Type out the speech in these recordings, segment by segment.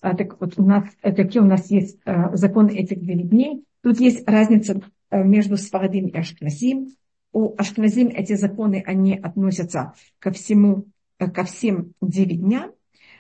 Так вот у нас, какие у нас есть законы этих 9 дней. Тут есть разница между Сфарадим и Ашкназим. У Ашкназим эти законы, они относятся ко всем 9 дням.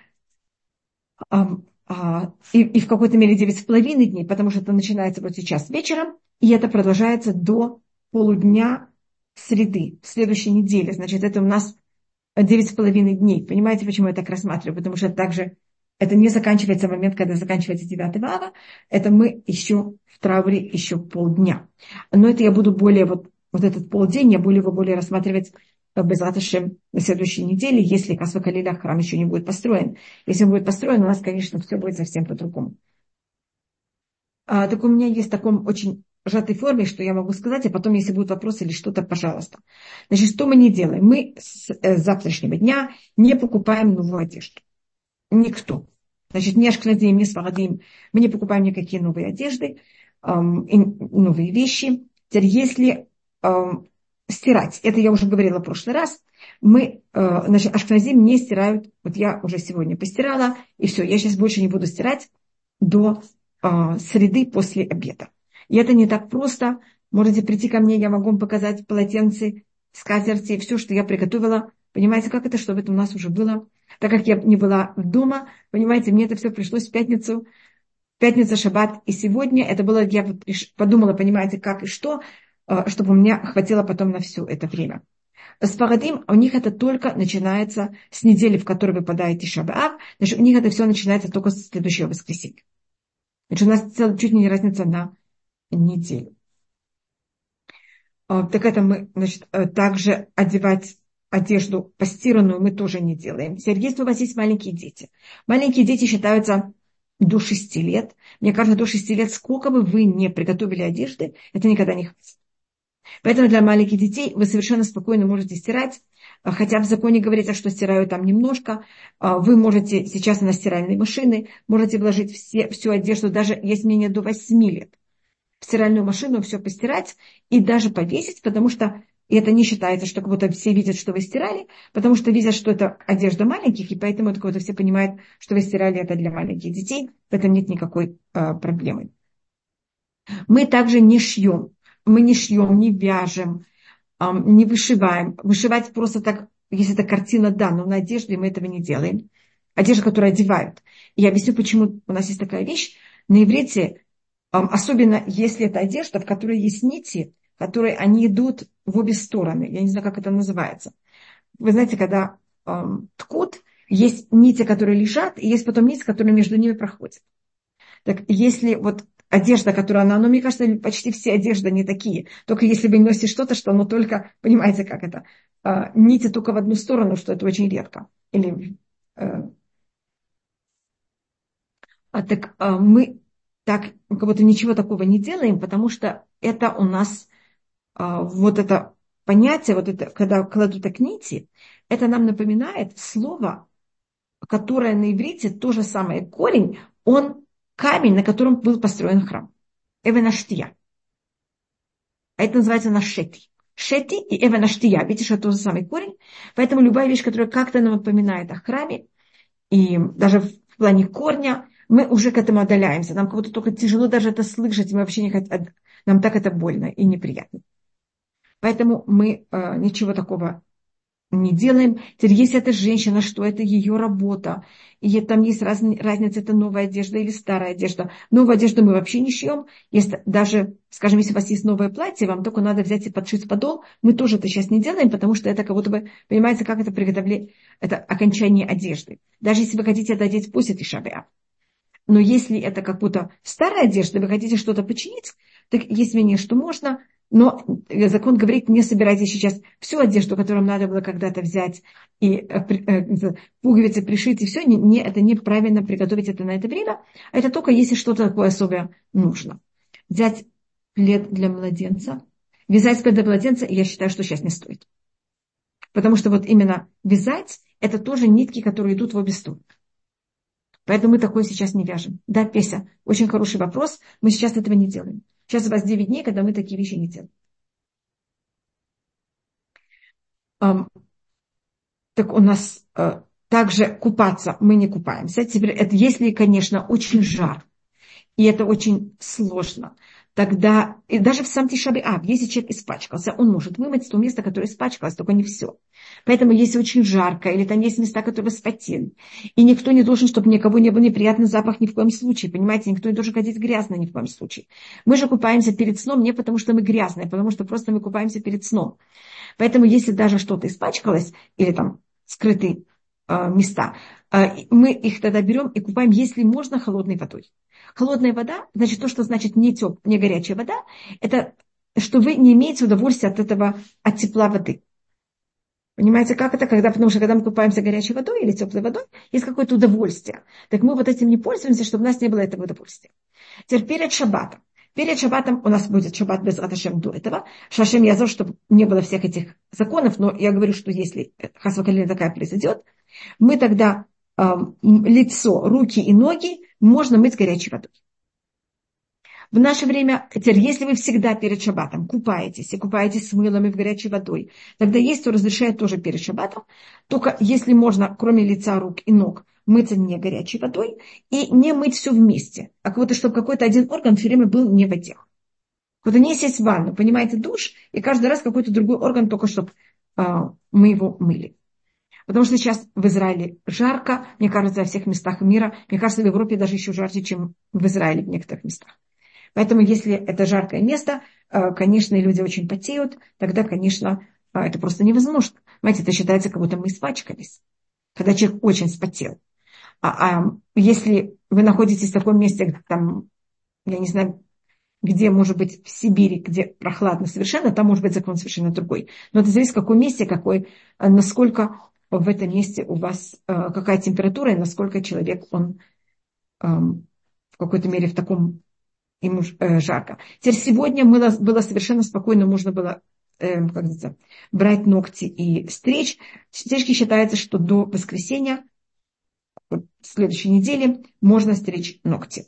И в какой-то мере 9,5 дней, потому что это начинается вот сейчас вечером, и это продолжается до полудня среды, в следующей неделе. Значит, это у нас 9,5 дней. Понимаете, почему я так рассматриваю? Потому что также это не заканчивается в момент, когда заканчивается 9 ава. Это мы еще в трауре еще полдня. Но это я буду более, вот этот полдень, я буду его более рассматривать Безрат Ашем на следующей неделе, если Хас ве-Халиля храм еще не будет построен. Если он будет построен, у нас, конечно, все будет совсем по-другому. Так у меня есть в таком очень сжатой форме, что я могу сказать, а потом, если будут вопросы или что-то, пожалуйста. Значит, что мы не делаем? Мы с завтрашнего дня не покупаем новую одежду. Никто. Значит, ни Ашкназим, ни Сфарадим. Мы не покупаем никакие новые одежды, новые вещи. Теперь, если стирать, это я уже говорила в прошлый раз, значит, Ашкназим не стирают, вот я уже сегодня постирала, и все, я сейчас больше не буду стирать до среды после обеда. И это не так просто. Можете прийти ко мне, я могу вам показать полотенце, скатерти, все, что я приготовила. Понимаете, как это, чтобы это у нас уже было? Так как я не была дома, понимаете, мне это все пришлось в пятницу, пятница, шаббат. И сегодня это было, я вот подумала, понимаете, как и что, чтобы у меня хватило потом на все это время. Сфарадим, у них это только начинается с недели, в которой выпадает Тиша б'Ав. Значит, у них это все начинается только с следующего воскресенья. Значит, у нас чуть не разница на неделю. Так это мы, значит, также одевать одежду постиранную мы тоже не делаем. Теперь, если у вас есть маленькие дети. Маленькие дети считаются до 6 лет. Мне кажется, до 6 лет, сколько бы вы не приготовили одежды, это никогда не хватит. Поэтому для маленьких детей вы совершенно спокойно можете стирать. Хотя в законе говорится, что стирают там немножко. Вы можете сейчас на стиральные машины, можете вложить всю одежду, даже есть мнение до 8 лет. В стиральную машину все постирать и даже повесить, потому что это не считается, что как будто все видят, что вы стирали, потому что видят, что это одежда маленьких, и поэтому это как будто все понимают, что вы стирали это для маленьких детей, в этом нет никакой проблемы. Мы также не шьем, не вяжем, не вышиваем. Вышивать просто так, если это картина, да, но на одежде мы этого не делаем. Одежда, которую одевают. И я объясню, почему у нас есть такая вещь. На иврите, особенно если это одежда, в которой есть нити, которые они идут в обе стороны. Я не знаю, как это называется. Вы знаете, когда ткут, есть нити, которые лежат, и есть потом нити, которые между ними проходят. Так если вот одежда, которая она, мне кажется, почти все одежды не такие. Только если вы носите что-то, что оно только, понимаете, как это, нити только в одну сторону, что это очень редко. Или, мы так как будто ничего такого не делаем, потому что это у нас вот это понятие, вот это, когда кладут так нити, это нам напоминает слово, которое на иврите то же самое корень, он камень, на котором был построен храм. Эвенаштия. А это называется нашети. Шети и эвенаштия. Видите, что это тот же самый корень. Поэтому любая вещь, которая как-то нам напоминает о храме, и даже в плане корня, мы уже к этому отдаляемся. Нам как будто только тяжело даже это слышать. Мы вообще не хотим, нам так это больно и неприятно. Поэтому мы ничего такого не делаем. Теперь, если это женщина, что это ее работа, и там есть разница, это новая одежда или старая одежда. Новую одежду мы вообще не шьем. Если даже, скажем, если у вас есть новое платье, вам только надо взять и подшить подол, мы тоже это сейчас не делаем, потому что это как будто бы, понимаете, как это приготовление, это окончание одежды. Даже если вы хотите это одеть после Тиша б'Ав. Но если это как будто старая одежда, вы хотите что-то починить, так есть мнение, что можно. Но закон говорит, не собирайте сейчас всю одежду, которую надо было когда-то взять, и пуговицы пришить, и все. Это неправильно приготовить это на это время. А это только если что-то такое особое нужно. Взять плед для младенца, вязать плед для младенца, я считаю, что сейчас не стоит. Потому что вот именно вязать, это тоже нитки, которые идут в обе стороны. Поэтому мы такое сейчас не вяжем. Да, Песя, очень хороший вопрос. Мы сейчас этого не делаем. Сейчас у вас 9 дней, когда мы такие вещи не делаем. Так у нас Также купаться мы не купаемся. Теперь это если, конечно, очень жарко. И это очень сложно. Тогда, и даже в сам Тишаби-Ав, если человек испачкался, он может вымыть то место, которое испачкалось, только не все. Поэтому если очень жарко, или там есть места, которые вспотели, и никто не должен, чтобы никого не был неприятный запах ни в коем случае, понимаете, никто не должен ходить грязно ни в коем случае. Мы же купаемся перед сном не потому, что мы грязные, а потому что просто мы купаемся перед сном. Поэтому если даже что-то испачкалось, или там скрытые места, мы их тогда берем и купаем, если можно, холодной водой. Холодная вода, значит, то, что значит не горячая вода, это что вы не имеете удовольствия от этого, от тепла воды. Понимаете, как это? Потому что когда мы купаемся горячей водой или теплой водой, есть какое-то удовольствие. Так мы вот этим не пользуемся, чтобы у нас не было этого удовольствия. Теперь перед шаббатом. Перед шаббатом у нас будет шаббат без Аташем до этого. Шашем Язор, чтобы не было всех этих законов. Но я говорю, что если хасвакалина такая произойдет, мы тогда лицо, руки и ноги можно мыть горячей водой. В наше время, теперь, если вы всегда перед шаббатом купаетесь, и купаетесь с мылом и в горячей водой, тогда есть, кто разрешает тоже перед шаббатом, только если можно, кроме лица, рук и ног, мыться не горячей водой и не мыть все вместе. А как будто, чтобы какой-то один орган все время был не в воде. Вот не сесть в ванну, понимаете, душ, и каждый раз какой-то другой орган, только чтобы мы его мыли. Потому что сейчас в Израиле жарко, мне кажется, во всех местах мира. Мне кажется, в Европе даже еще жарче, чем в Израиле в некоторых местах. Поэтому, если это жаркое место, конечно, и люди очень потеют, тогда, конечно, это просто невозможно. Понимаете, это считается, как будто мы испачкались, когда человек очень спотел. Если вы находитесь в таком месте, там, я не знаю, где, может быть, в Сибири, где прохладно совершенно, там может быть закон совершенно другой. Но это зависит, в каком месте, насколько в этом месте у вас, какая температура, и насколько человек, он в какой-то мере в таком, ему жарко. Теперь сегодня было совершенно спокойно, можно было брать ногти и стричь. Стрижки считается, что до воскресенья, следующей недели, можно стричь ногти.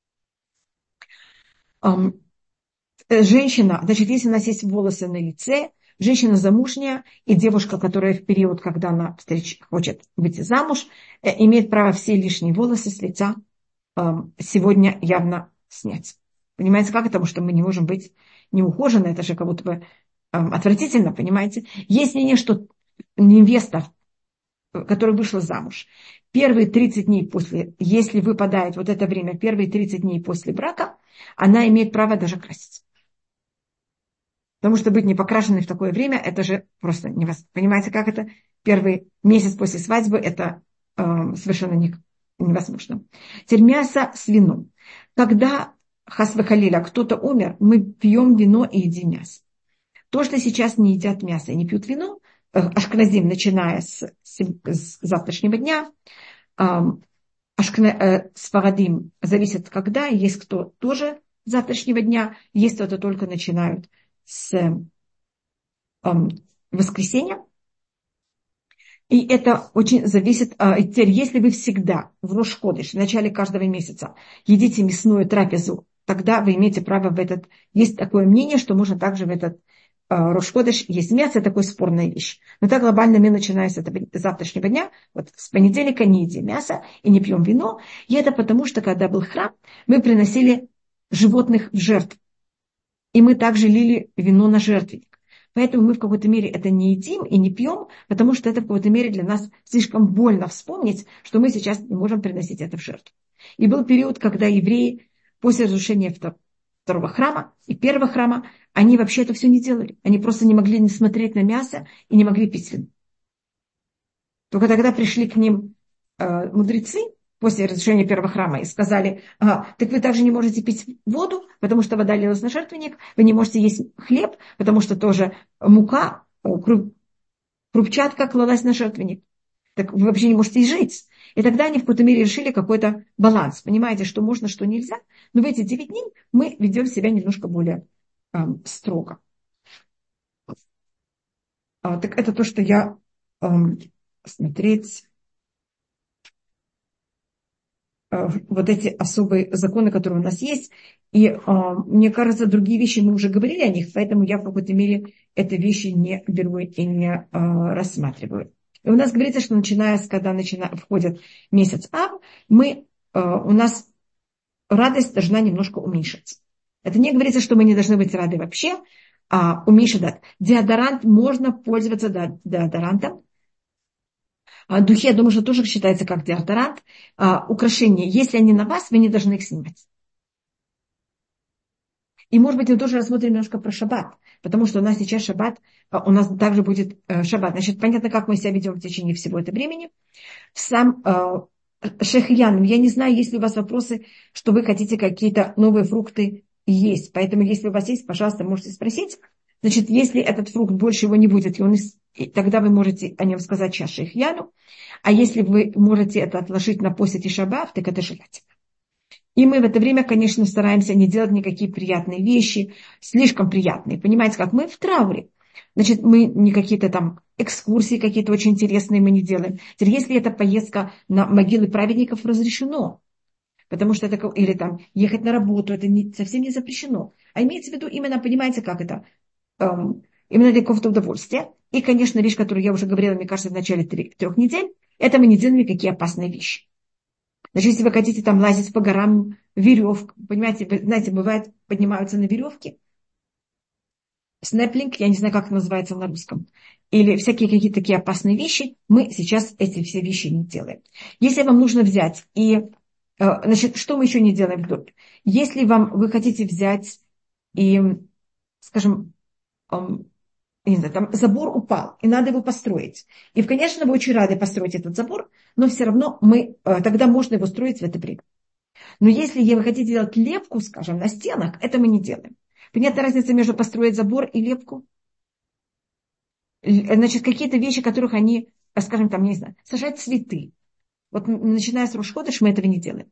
Женщина, значит, если у нас есть волосы на лице, женщина замужняя и девушка, которая в период, когда она хочет выйти замуж, имеет право все лишние волосы с лица сегодня явно снять. Понимаете, как это? Потому что мы не можем быть неухоженны, это же как будто бы отвратительно, понимаете? Есть мнение, что невеста, которая вышла замуж, первые 30 дней после, если выпадает вот это время, первые 30 дней после брака, она имеет право даже краситься. Потому что быть непокрашенной в такое время, это же просто невозможно. Понимаете, как это? Первый месяц после свадьбы, это совершенно невозможно. Теперь мясо с вином. Когда хас вахалиля кто-то умер, мы пьем вино и едим мясо. То, что сейчас не едят мясо и не пьют вино, ашкеназим, начиная с завтрашнего дня, сфарадим зависит когда, есть кто тоже с завтрашнего дня, есть кто-то только начинают с воскресенья. И это очень зависит. Теперь, если вы всегда в Рош-Ходеш, в начале каждого месяца, едите мясную трапезу, тогда вы имеете право в этот... Есть такое мнение, что можно также в этот Рош-Ходеш есть мясо, это такая спорная вещь. Но так глобально мы, начиная с завтрашнего дня, вот с понедельника не едим мясо и не пьем вино. И это потому, что когда был храм, мы приносили животных в жертву. И мы также лили вино на жертвенник. Поэтому мы в какой-то мере это не едим и не пьем, потому что это в какой-то мере для нас слишком больно вспомнить, что мы сейчас не можем приносить это в жертву. И был период, когда евреи после разрушения второго храма и первого храма, они вообще это все не делали. Они просто не могли не смотреть на мясо и не могли пить вино. Только тогда пришли к ним мудрецы, после разрушения первого храма, и сказали, так вы также не можете пить воду, потому что вода лилась на жертвенник, вы не можете есть хлеб, потому что тоже мука, крупчатка клалась на жертвенник. Так вы вообще не можете жить. И тогда они в какой-то мере решили какой-то баланс. Понимаете, что можно, что нельзя. Но в эти 9 дней мы ведем себя немножко более строго. Так это то, что я смотреть... вот эти особые законы, которые у нас есть. И мне кажется, другие вещи мы уже говорили о них, поэтому я в какой-то мере эти вещи не беру и не рассматриваю. И у нас говорится, что когда входит месяц Ав, у нас радость должна немножко уменьшиться. Это не говорится, что мы не должны быть рады вообще, а уменьшить дат. Деодорант, можно пользоваться деодорантом. Духи, я думаю, что тоже считается как деодорант. Украшения, если они на вас, вы не должны их снимать. И, может быть, мы тоже рассмотрим немножко про шаббат, потому что у нас сейчас шаббат, у нас также будет шаббат. Значит, понятно, как мы себя ведем в течение всего этого времени. Сам Шейх Ян, я не знаю, есть ли у вас вопросы, что вы хотите какие-то новые фрукты есть. Поэтому, если у вас есть, пожалуйста, можете спросить. Значит, если этот фрукт больше его не будет, тогда вы можете о нем сказать сейчас Шейх Яну. А если вы можете это отложить на после Тишабав, так это желательно. И мы в это время, конечно, стараемся не делать никакие приятные вещи, слишком приятные. Понимаете, как мы в трауре. Значит, мы не какие-то там экскурсии какие-то очень интересные мы не делаем. Теперь, если эта поездка на могилы праведников, разрешено. Потому что это, или там ехать на работу, это совсем не запрещено. А имеется в виду именно, понимаете, как это, именно для какого-то удовольствия. И, конечно, вещь, которую я уже говорила, мне кажется, в начале 3 недель, это мы не делаем никакие опасные вещи. Значит, если вы хотите там лазить по горам, веревка, понимаете, вы знаете, бывает, поднимаются на веревке, снэплинг, я не знаю, как это называется на русском, или всякие какие-то такие опасные вещи, мы сейчас эти все вещи не делаем. Если вам нужно взять значит, что мы еще не делаем в доме? Если вы хотите взять и, скажем, не знаю, там забор упал, и надо его построить. И, конечно, вы очень рады построить этот забор, но все равно тогда можно его строить в это время. Но если вы хотите делать лепку, скажем, на стенах, это мы не делаем. Понятна разница между построить забор и лепку? Значит, какие-то вещи, которых они, скажем, там, не знаю, сажать цветы. Вот начиная с Рош-ходеш мы этого не делаем.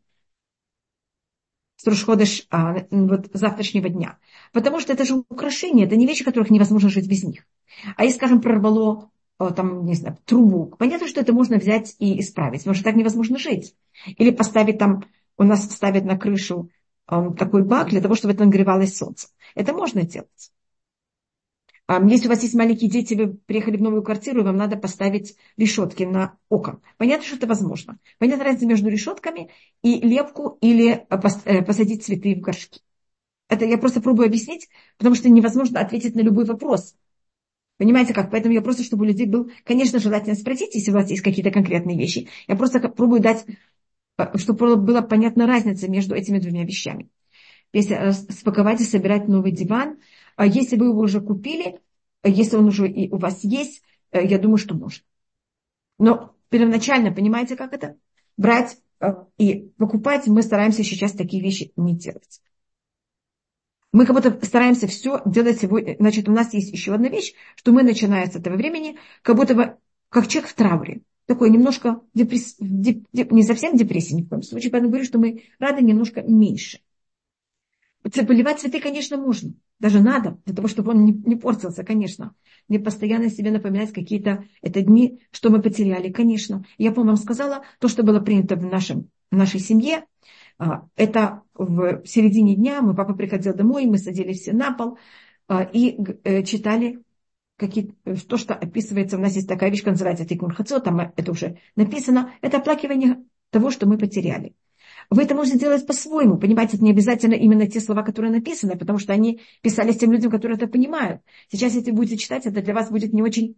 С Рош-ходеш вот завтрашнего дня. Потому что это же украшения, это не вещи, которых невозможно жить без них. А если, скажем, прорвало там, не знаю, трубу, понятно, что это можно взять и исправить, потому что так невозможно жить. Или поставить там, у нас ставят на крышу такой бак для того, чтобы это нагревалось солнце. Это можно делать. Если у вас есть маленькие дети, вы приехали в новую квартиру, и вам надо поставить решетки на окна. Понятно, что это возможно. Понятна разница между решетками и лепку или посадить цветы в горшки. Это я просто пробую объяснить, потому что невозможно ответить на любой вопрос. Понимаете как? Поэтому я просто, чтобы у людей был, конечно, желательно спросить, если у вас есть какие-то конкретные вещи. Я просто пробую дать, чтобы была понятна разница между этими двумя вещами. Если спаковать и собирать новый диван, если вы его уже купили, если он уже и у вас есть, я думаю, что можно. Но первоначально, понимаете, как это? Брать и покупать, мы стараемся сейчас такие вещи не делать. Мы как будто стараемся все делать сегодня. Значит, у нас есть еще одна вещь, что мы, начиная с этого времени, как будто бы, как человек в трауре. Такой немножко не совсем депрессия ни в коем случае, поэтому говорю, что мы рады немножко меньше. Поливать цветы, конечно, можно. Даже надо, для того, чтобы он не портился, конечно. Мне постоянно себе напоминать какие-то дни, что мы потеряли, конечно. Я, по-моему, вам сказала, то, что было принято в нашей семье, это в середине дня, папа приходил домой, мы садились все на пол и читали то, что описывается. У нас есть такая вещь, которая называется Тикун Хацот, там это уже написано. Это оплакивание того, что мы потеряли. Вы это можете делать по-своему. Понимаете, это не обязательно именно те слова, которые написаны, потому что они писались тем людям, которые это понимают. Сейчас, если вы будете читать, это для вас будет не очень...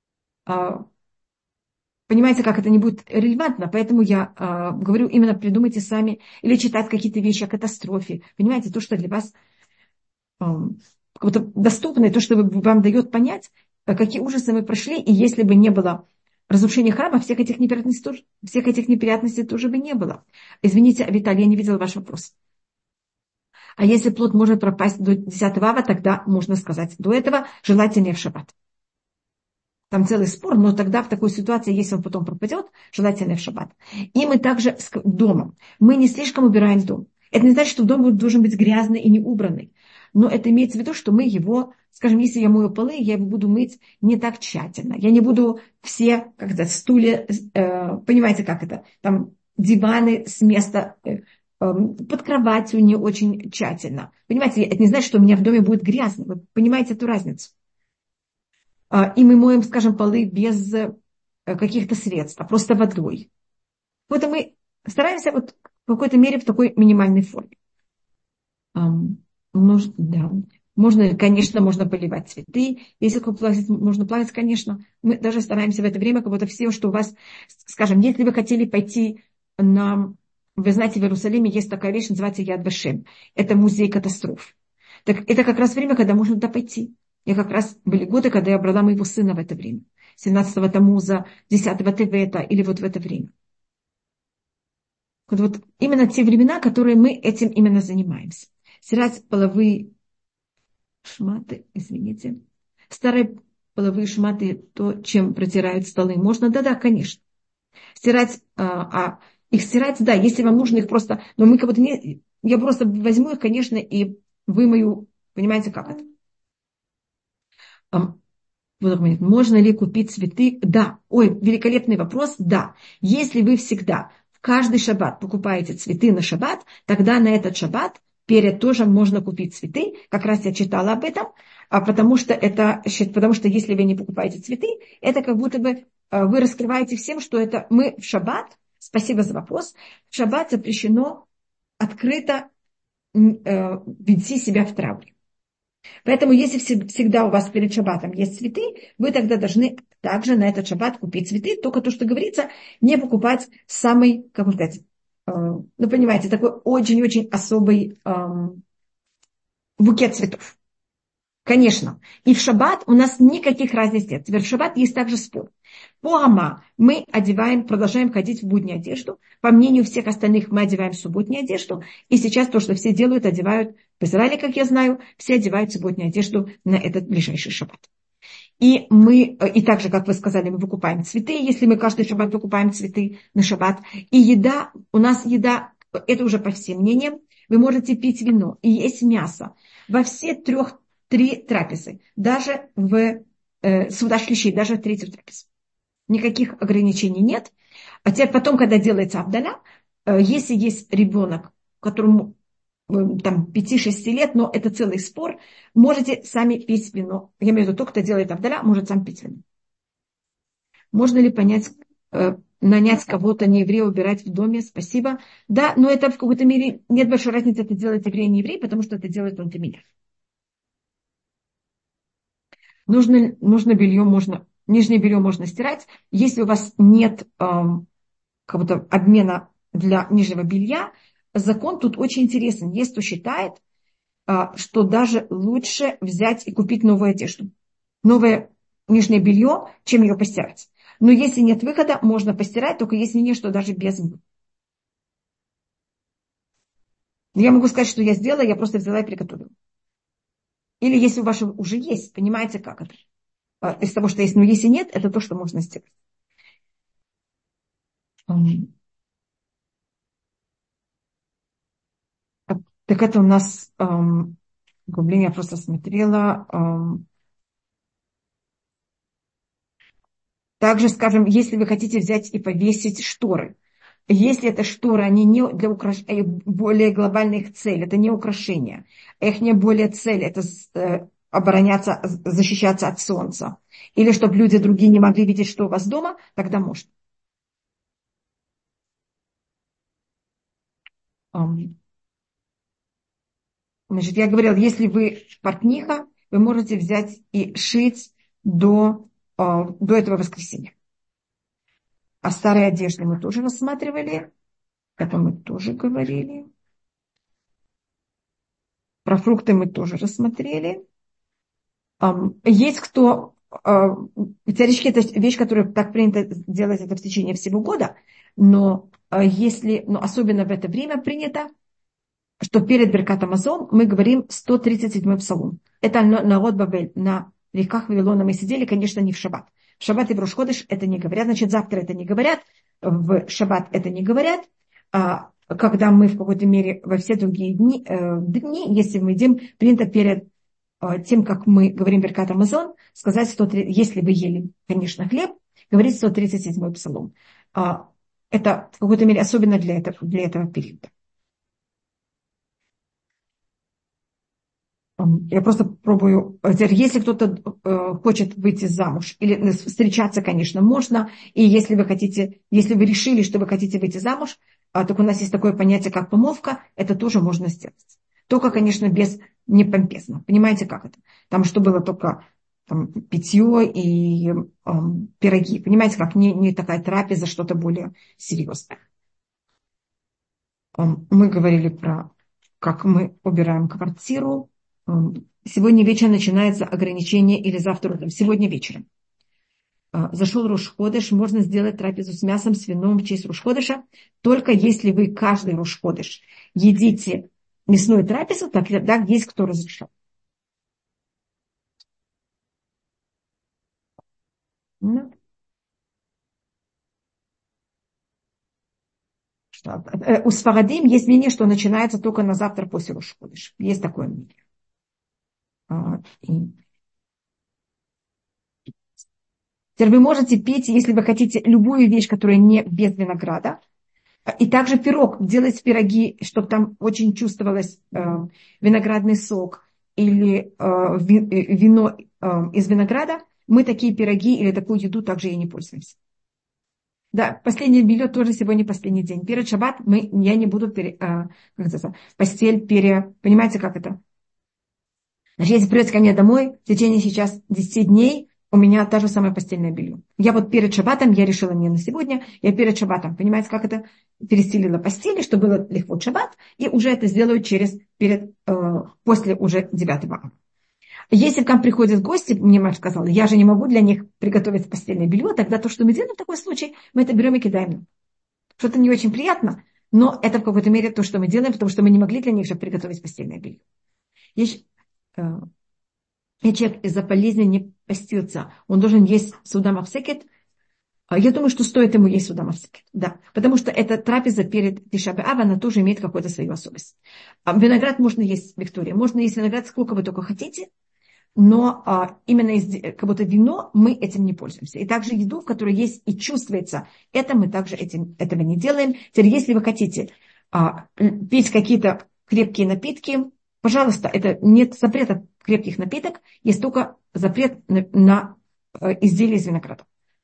Понимаете, как это не будет релевантно. Поэтому я говорю, именно придумайте сами. Или читать какие-то вещи о катастрофе. Понимаете, то, что для вас как-то доступно, и то, что вам дает понять, какие ужасы мы прошли. И если бы не было разрушение храма, всех этих неприятностей тоже бы не было. Извините, Виталий, я не видела ваш вопрос. А если плод может пропасть до 10 ава, тогда можно сказать до этого, желательно в шаббат. Там целый спор, но тогда в такой ситуации, если он потом пропадет, желательно в шаббат. И мы также с домом. Мы не слишком убираем дом. Это не значит, что дом должен быть грязный и не убранный. Но это имеется в виду, что мы его, скажем, если я мою полы, я его буду мыть не так тщательно. Я не буду все, стулья, понимаете, как это, там диваны с места под кроватью не очень тщательно. Понимаете, это не значит, что у меня в доме будет грязно. Вы понимаете эту разницу? И мы моем, скажем, полы без каких-то средств, а просто водой. Вот и мы стараемся вот в какой-то мере в такой минимальной форме. Да. Можно, конечно, можно поливать цветы. Если можно плавать, конечно. Мы даже стараемся в это время, как будто все, что у вас, скажем, если вы хотели пойти на... Вы знаете, в Иерусалиме есть такая вещь, называется Яд Вашем. Это музей катастроф. Так это как раз время, когда можно туда пойти. И как раз были годы, когда я брала моего сына в это время. 17-го Тамуза, 10-го Тевета или вот в это время. Вот именно те времена, которые мы этим именно занимаемся. Стирать половые шматы, извините. Старые половые шматы, то, чем протирают столы, можно? Да-да, конечно. Стирать, их стирать, да, если вам нужно их просто, но мы как будто не, я просто возьму их, конечно, и вымою, понимаете, как это? Можно ли купить цветы? Да. Ой, великолепный вопрос. Да. Если вы всегда в каждый шаббат покупаете цветы на шаббат, тогда на этот шаббат перед тоже можно купить цветы. Как раз я читала об этом, потому что если вы не покупаете цветы, это как будто бы вы раскрываете всем, что это мы в шаббат, спасибо за вопрос, в шаббат запрещено открыто вести себя в трауре. Поэтому, если всегда у вас перед шаббатом есть цветы, вы тогда должны также на этот шаббат купить цветы. Только то, что говорится, не покупать самый, как сказать, ну, понимаете, такой очень-очень особый букет цветов. Конечно. И в шаббат у нас никаких разниц нет. Теперь в шаббат есть также спор. По Ама мы продолжаем ходить в буднюю одежду. По мнению всех остальных мы одеваем субботнюю одежду. И сейчас то, что все делают, одевают в Израиле, как я знаю, все одевают субботнюю одежду на этот ближайший шаббат. И также, как вы сказали, мы выкупаем цветы, если мы каждый шаббат выкупаем цветы на шаббат. И еда, у нас еда, это уже по всем мнениям, вы можете пить вино и есть мясо во все три трапезы, даже в суда шлиши, даже в третью трапезу. Никаких ограничений нет. А теперь потом, когда делается авдаля, если есть ребенок, которому там 5-6 лет, но это целый спор, можете сами пить вино. Я имею в виду, тот, кто делает авдаля, может сам пить вино. Можно ли нанять кого-то, не еврея, убирать в доме? Спасибо. Да, но это в какой-то мере нет большой разницы, это делает еврей, не еврей, потому что это делает он для меня. Нужно белье, нижнее белье можно стирать. Если у вас нет какого-то обмена для нижнего белья, закон тут очень интересен. Есть кто считает, что даже лучше взять и купить новую одежду, новое нижнее белье, чем ее постирать. Но если нет выхода, можно постирать, только есть мнение, что даже без него. Я могу сказать, что я сделала, я просто взяла и приготовила. Или если у вас уже есть, понимаете, как это? Из того, что есть, но если нет, это то, что можно сделать. Так это у нас углубление, я просто смотрела. Также, скажем, если вы хотите взять и повесить шторы, если это шторы, они не для более глобальная их цель, это не украшение. Их не более цель, это обороняться, защищаться от солнца. Или чтобы люди другие не могли видеть, что у вас дома, тогда можно. Значит, я говорила, если вы портниха, вы можете взять и шить до этого воскресенья. О старой одежде мы тоже рассматривали. Это мы тоже говорили. Про фрукты мы тоже рассмотрели. Есть кто... Теоретически это вещь, которая так принято делать это в течение всего года. Но особенно в это время принято, что перед Беркат Амазон мы говорим 137-й псалом. Это народ Бавель. На реках Вавилона мы сидели, конечно, не в шаббат. В шаббат и в Рош-Ходеш это не говорят, значит, завтра это не говорят, в шаббат это не говорят. Когда мы в какой-то мере во все другие дни, если мы едим, принято перед тем, как мы говорим Беркат Амазон, сказать, если вы ели, конечно, хлеб, говорить 137-й псалом. Это в какой-то мере особенно для этого периода. Я просто пробую. Если кто-то хочет выйти замуж или встречаться, конечно, можно. И если вы хотите, если вы решили, что вы хотите выйти замуж, так у нас есть такое понятие, как помолвка, это тоже можно сделать. Только, конечно, без не помпезно. Понимаете, как это? Там что было только там, питье и пироги. Понимаете, как не такая трапеза, что-то более серьезное. Мы говорили про, как мы убираем квартиру. Сегодня вечером начинается ограничение или завтра утром. Сегодня вечером. Зашел Рош Ходеш, можно сделать трапезу с мясом, с вином в честь Рош Ходеша. Только если вы каждый Рош Ходеш едите мясную трапезу, тогда есть кто разрешал. Ну, у Сфарадим есть мнение, что начинается только на завтра после Рош Ходеш. Есть такое мнение. Теперь вы можете пить, если вы хотите, любую вещь, которая не без винограда. И также пирог. Делать пироги, чтобы там очень чувствовалось виноградный сок или вино из винограда. Мы такие пироги или такую еду также и не пользуемся. Да, последнее белье тоже сегодня последний день. Перед шаббат я не буду постель Понимаете, как это? Значит, если придете ко мне домой, в течение сейчас 10 дней у меня та же самая постельное белье. Я вот перед шаббатом, я решила не на сегодня, я перед шаббатом, понимаете, как это? Перестелила постели, чтобы было легко шаббат, и уже это сделаю после уже 9 ава. Если к нам приходят гости, мне мать сказала, я же не могу для них приготовить постельное белье, тогда то, что мы делаем в такой случай, мы это берем и кидаем. Что-то не очень приятно, но это в какой-то мере то, что мы делаем, потому что мы не могли для них же приготовить постельное белье. И человек из-за болезни не постился, он должен есть суда мавсекет. Я думаю, что стоит ему есть суда мавсекет. Да, потому что эта трапеза перед Тиша б'Ав, она тоже имеет какую-то свою особенность. Виноград можно есть, Виктория, можно есть виноград сколько вы только хотите, но именно как будто вино мы этим не пользуемся. И также еду, в которой есть и чувствуется, это мы также этого не делаем. Теперь, если вы хотите пить какие-то крепкие напитки, пожалуйста, это нет запрета крепких напиток, есть только запрет на изделия из винограда.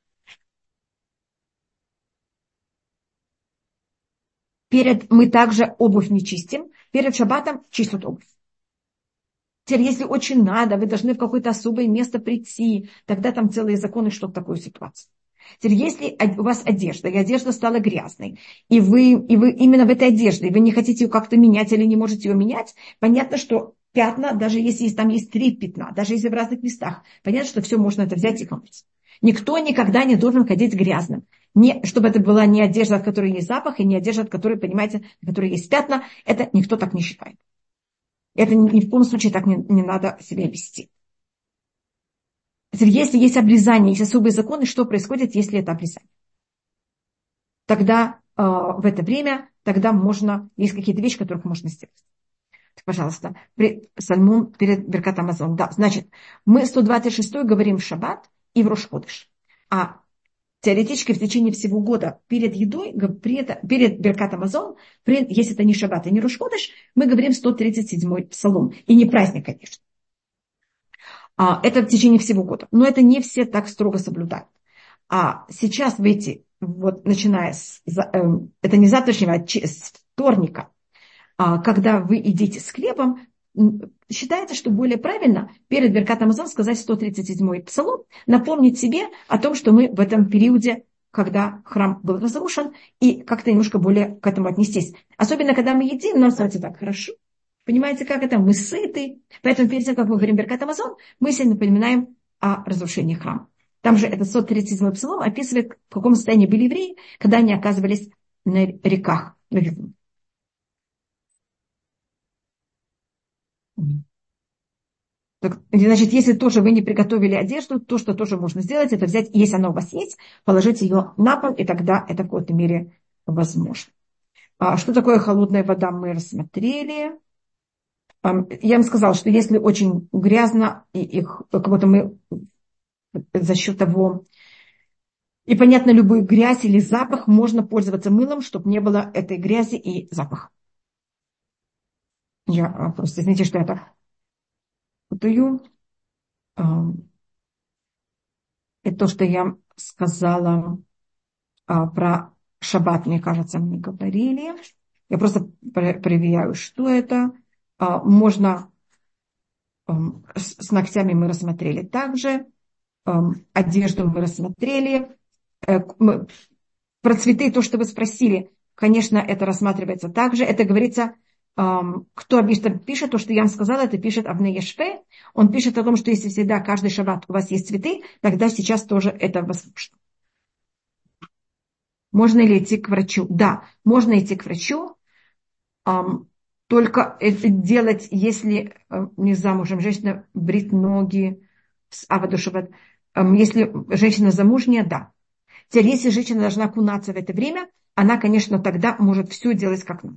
Мы также обувь не чистим. Перед шаббатом чистят обувь. Теперь, если очень надо, вы должны в какое-то особое место прийти, тогда там целые законы, что в такую ситуацию. Теперь, если у вас одежда, и одежда стала грязной, и вы именно в этой одежде, и вы не хотите ее как-то менять или не можете ее менять, понятно, что пятна, даже если там есть 3 пятна, даже если в разных местах, понятно, что все можно это взять и помыть. Никто никогда не должен ходить грязным. Чтобы это была не одежда, от которой есть запах, и не одежда, от которой, понимаете, от которой есть пятна, это никто так не считает. Это ни в коем случае так не надо себя вести. Если есть обрезание, есть особые законы, что происходит, если это обрезание? Тогда в это время, есть какие-то вещи, которых можно сделать. Пожалуйста, Сальмун перед Беркат Амазон. Да, значит, мы 126 говорим в шаббат и в Рош Ходеш. А теоретически в течение всего года перед едой, перед Беркат Амазон, если это не шаббат и не Рош Ходеш, мы говорим 137-й псалом. И не праздник, конечно. Это в течение всего года. Но это не все так строго соблюдают. А сейчас начиная это не завтрашнего, а с вторника, когда вы едите с хлебом, считается, что более правильно перед Беркат Амазон сказать 137-й псалом, напомнить себе о том, что мы в этом периоде, когда храм был разрушен, и как-то немножко более к этому отнестись. Особенно, когда мы едим, нам становится так хорошо. Понимаете, как это? Мы сыты. Поэтому перед тем, как мы говорим Беркат Амазон, мы себе напоминаем о разрушении храма. Там же этот 137-й псалом описывает, в каком состоянии были евреи, когда они оказывались на реках. Значит, если тоже вы не приготовили одежду, то, что тоже можно сделать, это взять, если она у вас есть, положить ее на пол, и тогда это в какой-то мере возможно. Что такое холодная вода, мы рассмотрели. Я вам сказала, что если очень грязно, как будто мы за счет того, и понятно, любую грязь или запах, можно пользоваться мылом, чтобы не было этой грязи и запаха. Я просто, извините, что я так путаю. Это то, что я сказала про шаббат, мне кажется, мы говорили. Я просто проверяю, что это. Можно с ногтями мы рассмотрели также. Одежду мы рассмотрели. Про цветы, то, что вы спросили, конечно, это рассматривается также. Это говорится, кто обычно пишет, то, что я вам сказала, это пишет Авне Ешве. Он пишет о том, что если всегда каждый шаббат у вас есть цветы, тогда сейчас тоже это возможно. Можно ли идти к врачу? Да, можно идти к врачу. Только это делать, если не замужем, женщина брит ноги с авадушабат. Если женщина замужняя, да. Теперь, если женщина должна окунаться в это время, она, конечно, тогда может все делать как надо.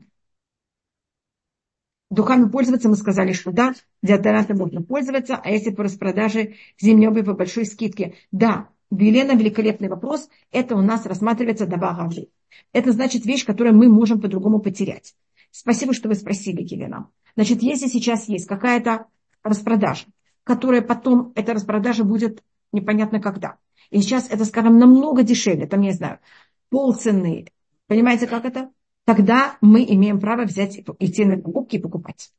Духами пользоваться, мы сказали, что да, деодорантом можно пользоваться, а если по распродаже зимней обуви по большой скидке, да, Елена, великолепный вопрос, это у нас рассматривается добавка. Это значит вещь, которую мы можем по-другому потерять. Спасибо, что вы спросили, Елена. Значит, если сейчас есть какая-то распродажа, которая потом, эта распродажа будет непонятно когда, и сейчас это, скажем, намного дешевле, там, не знаю, полцены, понимаете, как это? Тогда мы имеем право взять, идти на покупки и покупать.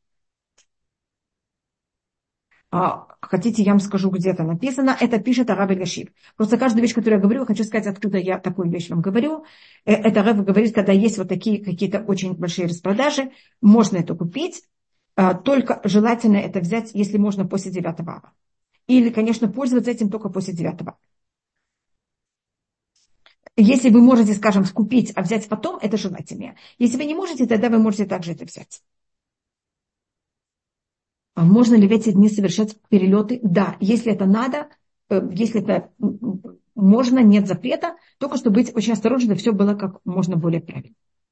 Хотите, я вам скажу, где это написано. Это пишет Рав Элияшив. Просто каждую вещь, которую я говорю, хочу сказать, откуда я такую вещь вам говорю. Это Рав говорит, когда есть вот такие какие-то очень большие распродажи, можно это купить. Только желательно это взять, если можно, после 9 ава. Или, конечно, пользоваться этим только после 9 ава. Если вы можете, скажем, скупить, а взять потом, это желательнее. Если вы не можете, тогда вы можете также это взять. А можно ли в эти дни совершать перелеты? Да, если это надо, если это можно, нет запрета, только чтобы быть очень осторожным, чтобы все было как можно более правильно.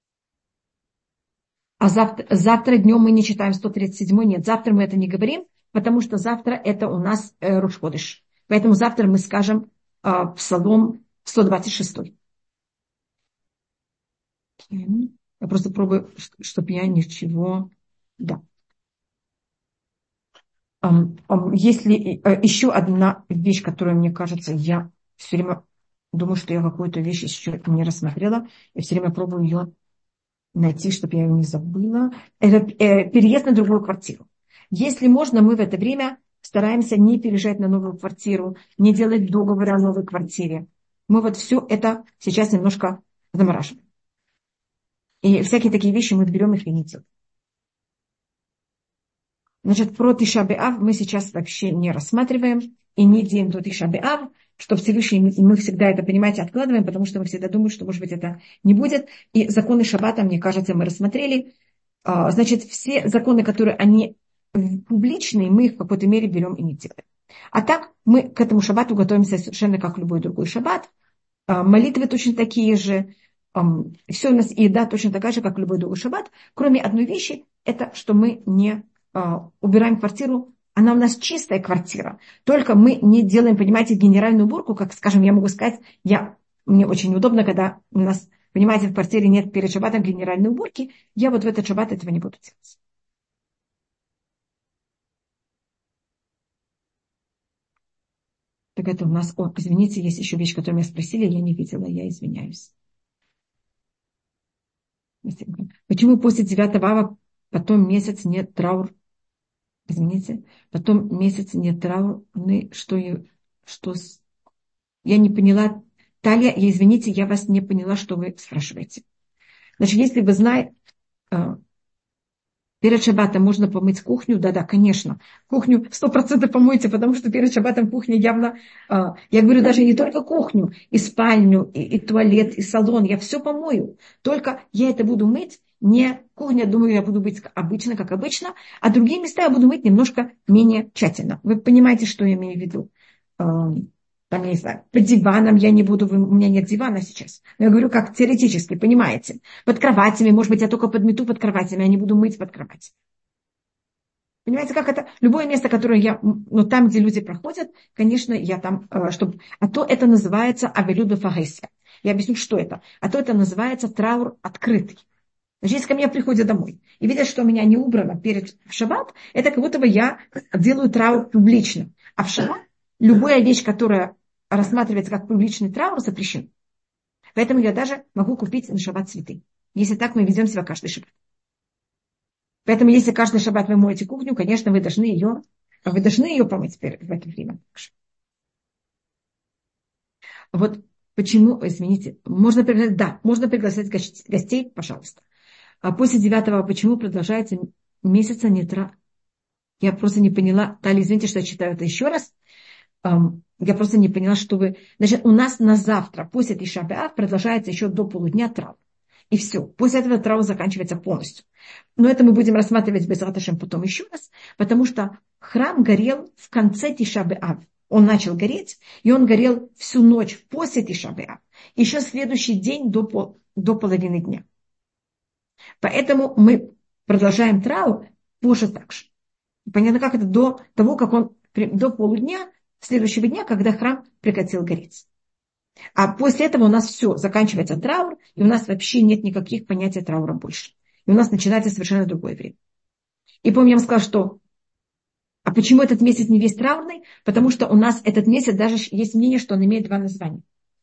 А завтра днем мы не читаем 137, нет, завтра мы это не говорим, потому что завтра это у нас Рош ходеш. Поэтому завтра мы скажем Псалом 126. Я просто пробую, чтобы я ничего... Да. Если еще одна вещь, которая, мне кажется, я все время думаю, что я какую-то вещь еще не рассмотрела, я все время пробую ее найти, чтобы я ее не забыла. Это переезд на другую квартиру. Если можно, мы в это время стараемся не переезжать на новую квартиру, не делать договора о новой квартире. Мы вот все это сейчас немножко замораживаем. И всякие такие вещи мы берем их и не делаем. Значит, про Тиша б'Ав мы сейчас вообще не рассматриваем и не делаем до Тиша б'Ав, что Всевышний, мы всегда это, понимаете, откладываем, потому что мы всегда думаем, что, может быть, это не будет. И законы Шаббата, мне кажется, мы рассмотрели. Значит, все законы, которые они публичные, мы их в какой-то мере берем и не делаем. А так мы к этому Шаббату готовимся совершенно как любой другой Шаббат. Молитвы точно такие же. Все у нас и еда точно такая же, как любой другой Шаббат. Кроме одной вещи, это что мы не убираем квартиру, она у нас чистая квартира. Только мы не делаем, понимаете, генеральную уборку, как, скажем, я могу сказать, мне очень удобно, когда у нас, понимаете, в квартире нет перед шаббатом генеральной уборки, я вот в этот шаббат этого не буду делать. Так это у нас, извините, есть еще вещь, которую меня спросили, я не видела, я извиняюсь. Почему после 9 ава потом месяц нет траур? Извините, потом месяц нет траурный, я не поняла. Талия, извините, я вас не поняла, что вы спрашиваете. Значит, если вы знаете, перед шаббатом можно помыть кухню, да, конечно. Кухню 100% помойте, потому что перед шаббатом кухня явно, я говорю, даже не только кухню, и спальню, и туалет, и салон, я все помою. Только я это буду мыть, не кухня, думаю, я буду мыть обычно, как обычно, а другие места я буду мыть немножко менее тщательно. Вы понимаете, что я имею в виду? Там, я не знаю, под диваном я не буду, у меня нет дивана сейчас. Но я говорю, как теоретически, понимаете. Под кроватями, может быть, я только подмету под кроватями, я не буду мыть под кроватями. Понимаете, как это? Любое место, которое там, где люди проходят, конечно, я там, а то это называется авелюда фагесия. Я объясню, что это. А то это называется траур открытый. Значит, если ко мне приходят домой и видят, что у меня не убрано перед шаббат, это как будто бы я делаю траур публично. А в шаббат любая вещь, которая рассматривается как публичный траур, запрещена. Поэтому я даже могу купить на шаббат цветы. Если так мы ведем себя каждый шаббат. Поэтому если каждый шаббат вы моете кухню, конечно, вы должны ее помыть в это время. Вот почему, извините, можно пригласить гостей, пожалуйста. А после 9-го почему продолжается месяца нейтраль? Я просто не поняла. Таля, извините, что я читаю это еще раз. Я просто не поняла, что вы... Значит, у нас на завтра, после Тиша б'Ав, продолжается еще до полудня траур. И все. После этого траур заканчивается полностью. Но это мы будем рассматривать Безрат Ашем потом еще раз, потому что храм горел в конце Тиша б'Ав. Он начал гореть, и он горел всю ночь после Тиша б'Ав. Еще следующий день до половины дня. Поэтому мы продолжаем траур позже так же. Понятно, как это до того, как до полудня следующего дня, когда храм прекратил гореть. А после этого у нас все, заканчивается траур, и у нас вообще нет никаких понятий траура больше. И у нас начинается совершенно другое время. И помню, я вам сказала, что... А почему этот месяц не весь траурный? Потому что у нас этот месяц, даже есть мнение, что он имеет два названия.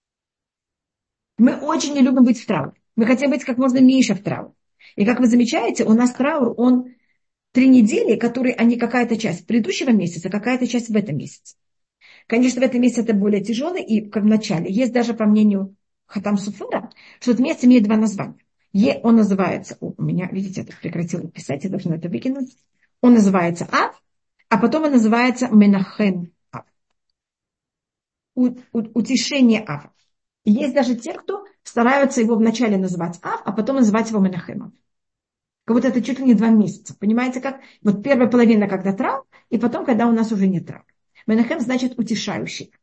Мы очень не любим быть в трауре. Мы хотим быть как можно меньше в трауре. И как вы замечаете, у нас траур, он 3 недели, которые, они какая-то часть предыдущего месяца, какая-то часть в этом месяце. Конечно, в этом месяце это более тяжелый, и как в начале. Есть даже, по мнению Хатам Суфера, что этот месяц имеет 2 названия. Он называется, у меня, видите, я прекратила писать, я должна это выкинуть. Он называется Ав, а потом он называется Менахем Ав. Утешение Ава. И есть даже те, кто стараются его вначале называть Ав, а потом называть его Менахемом. Как будто это чуть ли не 2 месяца. Понимаете, как? Вот первая половина, когда траур, и потом, когда у нас уже нет траура. Менахем значит утешающий.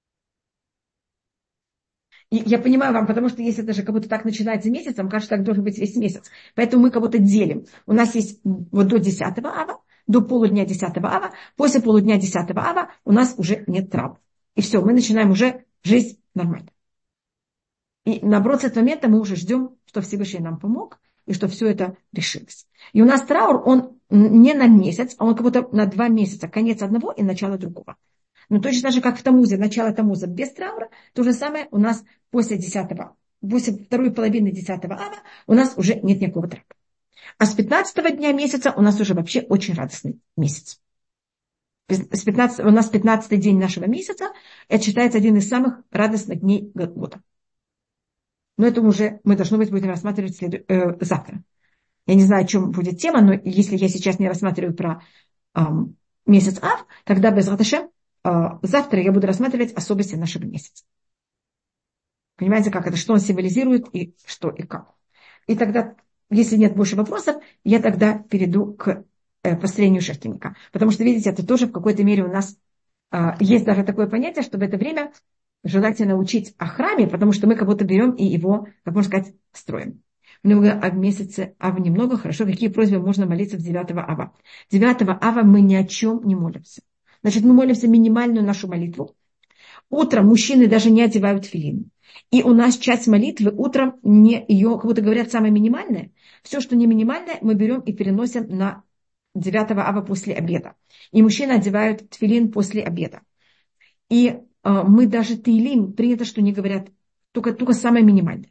И я понимаю вам, потому что если это же как будто так начинается месяц, вам кажется, так должен быть весь месяц. Поэтому мы кого-то делим. У нас есть вот до 10-го ава, до полудня 10-го ава, после полудня 10-го ава у нас уже нет траура. И все, мы начинаем уже жизнь нормально. И наоборот, с этого момента мы уже ждем, что Всевышний нам помог, и что все это решилось. И у нас траур, он не на месяц, а он как будто на 2 месяца. Конец одного и начало другого. Но точно так же, как в Тамузе, начало Тамуза без траура, то же самое у нас после второй половины 10-го ава у нас уже нет никакого траура. А с 15-го дня месяца у нас уже вообще очень радостный месяц. У нас 15-й день нашего месяца, это считается один из самых радостных дней года. Но это уже мы, должно быть, будем рассматривать завтра. Я не знаю, о чем будет тема, но если я сейчас не рассматриваю про месяц Ав, тогда Безрат Ашем завтра я буду рассматривать особенности нашего месяца. Понимаете, как это, что он символизирует и что и как. И тогда, если нет больше вопросов, я тогда перейду к построению жертвенника. Потому что, видите, это тоже в какой-то мере у нас есть даже такое понятие, что в это время желательно учить о храме, потому что мы как будто берем и его, как можно сказать, строим. Много в месяце Ава немного. Хорошо, какие просьбы можно молиться в 9-го Ава? 9-го Ава мы ни о чем не молимся. Значит, мы молимся минимальную нашу молитву. Утром мужчины даже не одевают тфилин. И у нас часть молитвы утром не ее, как будто говорят, самая минимальная. Все, что не минимальное, мы берем и переносим на 9-го Ава после обеда. И мужчины одевают тфилин после обеда. И мы даже Теилим, принято, что не говорят, только самое минимальное.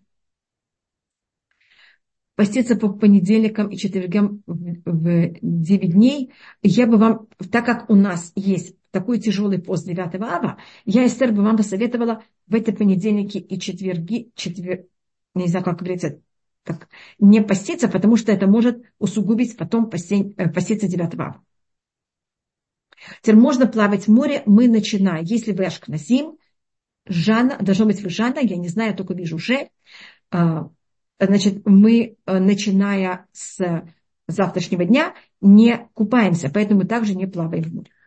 Поститься по понедельникам и четвергам в 9 дней. Я бы вам, так как у нас есть такой тяжелый пост 9-го ава, я, Эстер, бы вам посоветовала в эти понедельники и четверги, не знаю, как говорится, не поститься, потому что это может усугубить потом поститься 9-го ава. Теперь можно плавать в море, мы начинаем, если вы ашкназим, Жанна, должно быть вы Жанна, я не знаю, я только вижу уже. Значит, мы, начиная с завтрашнего дня, не купаемся, поэтому мы также не плаваем в море.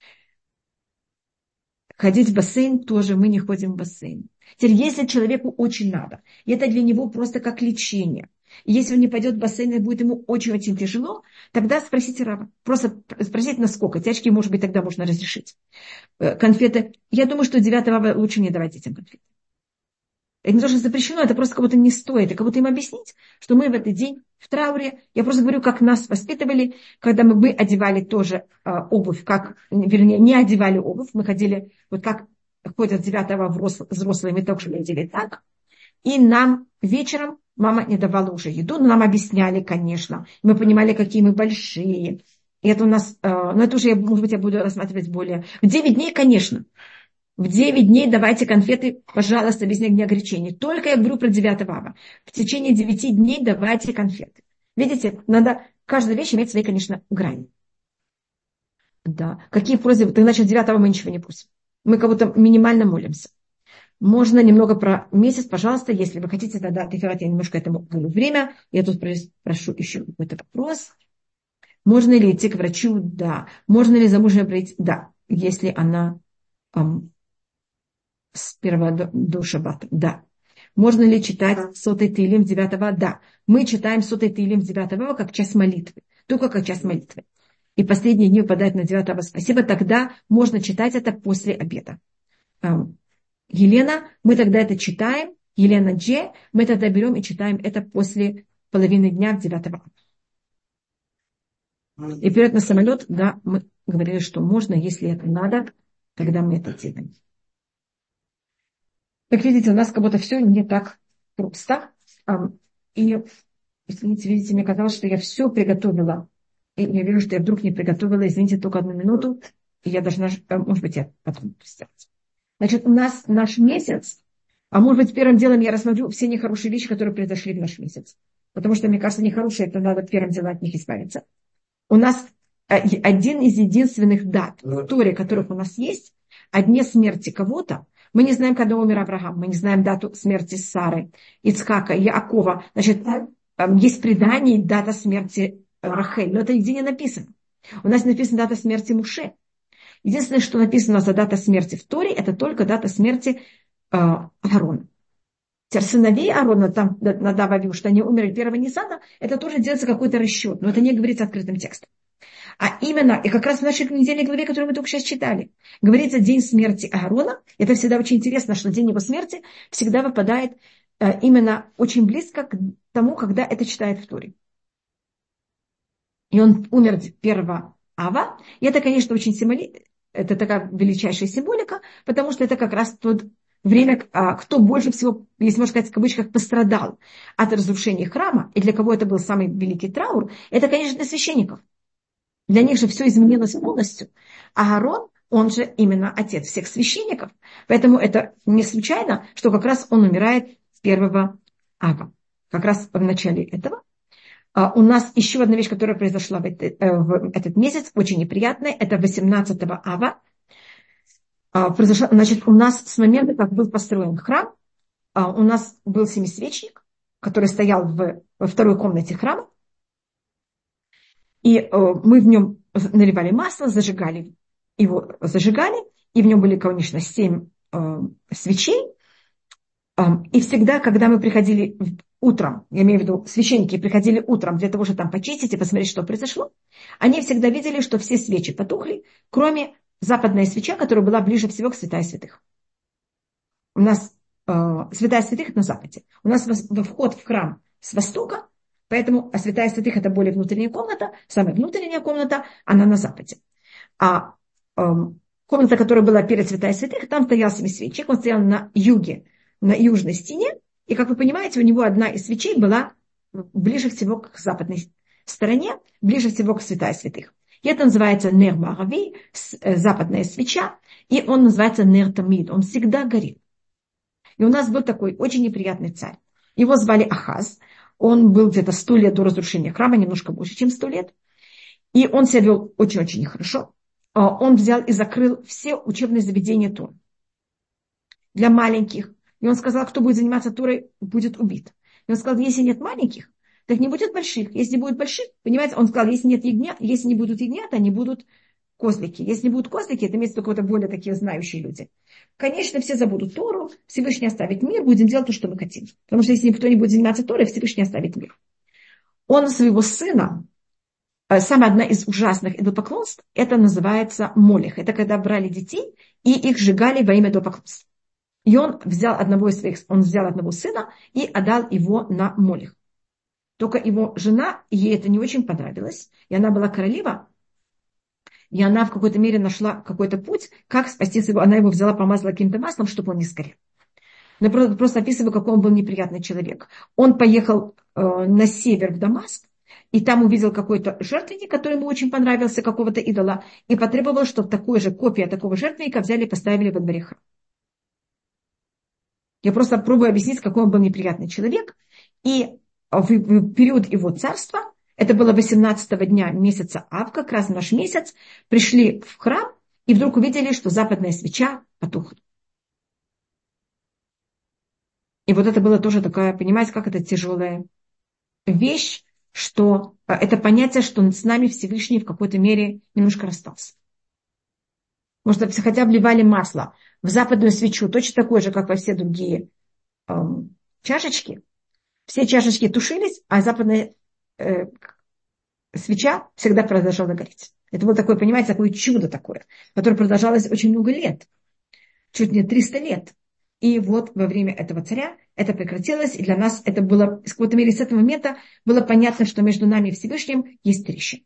Ходить в бассейн тоже мы не ходим в бассейн. Теперь, если человеку очень надо, и это для него просто как лечение, и если он не пойдет в бассейн, и будет ему очень-очень тяжело, тогда спросите раба. Просто спросите, насколько. Тячки, может быть, тогда можно разрешить. Конфеты. Я думаю, что 9-го лучше не давать детям конфеты. Это не то, что запрещено, это просто как будто не стоит. И как будто им объяснить, что мы в этот день в трауре. Я просто говорю, как нас воспитывали, когда мы одевали тоже обувь, вернее, не одевали обувь. Мы ходили, вот как ходят 9-го взрослые, мы тоже ходили так. И нам вечером мама не давала уже еду, но нам объясняли, конечно. Мы понимали, какие мы большие. И это у нас, но это уже, может быть, я буду рассматривать более. В 9 дней, конечно. В 9 дней давайте конфеты, пожалуйста, без огорчений. Только я говорю про 9 ава. В течение 9 дней давайте конфеты. Видите, надо, каждая вещь иметь свои, конечно, грани. Да. Какие просьбы? Значит, 9 ава мы ничего не просим. Мы как будто минимально молимся. Можно немного про месяц, пожалуйста, если вы хотите, тогда отдыхать, я немножко этому уделю время. Я тут прошу еще какой-то вопрос. Можно ли идти к врачу? Да. Можно ли замужняя прийти? Да. Если она с первого до шаббата? Да. Можно ли читать сотый Теилим в 9 ава? Да. Мы читаем сотый Теилим в 9 ава как часть молитвы. Только как часть молитвы. И последние дни выпадают на 9 ава. Спасибо. Тогда можно читать это после обеда. Елена, мы тогда это читаем. Елена Дже, мы тогда берем и читаем это после половины дня в 9 ава. И вперед на самолет, да, мы говорили, что можно, если это надо, тогда мы это делаем. Как видите, у нас как будто все не так просто. И, извините, видите, мне казалось, что я все приготовила. И я вижу, что я вдруг не приготовила. Извините, только 1 минуту. И я должна, может быть, я потом сделать. Значит, у нас наш месяц, а может быть, первым делом я рассмотрю все нехорошие вещи, которые произошли в наш месяц. Потому что, мне кажется, нехорошие, это надо первым делом от них избавиться. У нас один из единственных дат в Торе, которых у нас есть, о дне смерти кого-то. Мы не знаем, когда умер Авраам, мы не знаем дату смерти Сары, Ицхака, Яакова. Значит, есть предание, дата смерти Рахель, но это нигде не написано. У нас написана дата смерти Муше. Единственное, что написано за дата смерти в Торе, это только дата смерти Аарона. Сыновей Аарона, там Надав и Авиу, что они умерли 1 Нисана, это тоже делается какой-то расчет, но это не говорится открытым текстом. А именно, и как раз в нашей недельной главе, которую мы только сейчас читали, говорится день смерти Аарона. Это всегда очень интересно, что день его смерти всегда выпадает именно очень близко к тому, когда это читает в Торе. И он умер 1 ава. И это, конечно, очень это такая величайшая символика, потому что это как раз тот время, кто больше всего, если можно сказать в кавычках, пострадал от разрушения храма, и для кого это был самый великий траур, это, конечно, для священников. Для них же все изменилось полностью. А Аарон, он же именно отец всех священников. Поэтому это не случайно, что как раз он умирает 1 ава. Как раз в начале этого. У нас еще одна вещь, которая произошла в этот месяц, очень неприятная, это 18 ава. Значит, у нас с момента, как был построен храм, у нас был семисвечник, который стоял во второй комнате храма. И мы в нем наливали масло, зажигали, и в нем были, конечно, 7 свечей. И всегда, когда мы приходили утром, я имею в виду, священники приходили утром для того, чтобы там почистить и посмотреть, что произошло, они всегда видели, что все свечи потухли, кроме западной свеча, которая была ближе всего к святая святых. У нас святая святых на западе. У нас вход в храм с востока, поэтому святая святых это более внутренняя комната, самая внутренняя комната, она на западе. А комната, которая была перед святая святых, там стоял семисвечник, он стоял на юге, на южной стене, и, как вы понимаете, у него одна из свечей была ближе всего к западной стороне, ближе всего к святая святых. И это называется нер марави, западная свеча, и он называется нер тамид, он всегда горит. И у нас был такой очень неприятный царь. Его звали Ахаз, он был где-то 100 лет до разрушения храма, немножко больше, чем 100 лет, и он себя вел очень-очень нехорошо. Он взял и закрыл все учебные заведения Торы для маленьких. И он сказал, кто будет заниматься Торой, будет убит. И он сказал, если нет маленьких, так не будет больших. Если не будет больших, понимаете, он сказал, если нет ягнят, если не будут ягнята, они будут козлики. Если не будут козлики, это имеется только более такие знающие люди. Конечно, все забудут Тору, Всевышний оставит мир, будем делать то, что мы хотим. Потому что если никто не будет заниматься Торой, Всевышний оставит мир. Он своего сына, самая одна из ужасных идолопоклонств, это называется молех. Это когда брали детей и их сжигали во имя идолопоклонства. И он взял одного сына и отдал его на Молех. Только его жена, ей это не очень понравилось, и она была королева, и она в какой-то мере нашла какой-то путь, как спасти его. Она его взяла, помазала каким-то маслом, чтобы он не сгорел. Но просто описываю, какой он был неприятный человек. Он поехал на север в Дамаск, и там увидел какой-то жертвенник, который ему очень понравился, какого-то идола, и потребовал, чтобы такой же копия такого жертвенника взяли и поставили во дворе храма. Я просто пробую объяснить, какой он был неприятный человек. И в период его царства, это было 18-го дня месяца Ав, как раз наш месяц, пришли в храм и вдруг увидели, что западная свеча потухла. И вот это было тоже такая, понимаете, как это тяжелая вещь, что это понятие, что с нами Всевышний в какой-то мере немножко расстался. Может, хотя вливали масло в западную свечу, точно такое же, как во все другие чашечки. Все чашечки тушились, а западная свеча всегда продолжала гореть. Это было такое, понимаете, такое чудо такое, которое продолжалось очень много лет, чуть не 300 лет. И вот во время этого царя это прекратилось, и для нас это было, в какой-то мере, с этого момента было понятно, что между нами и Всевышним есть трещина.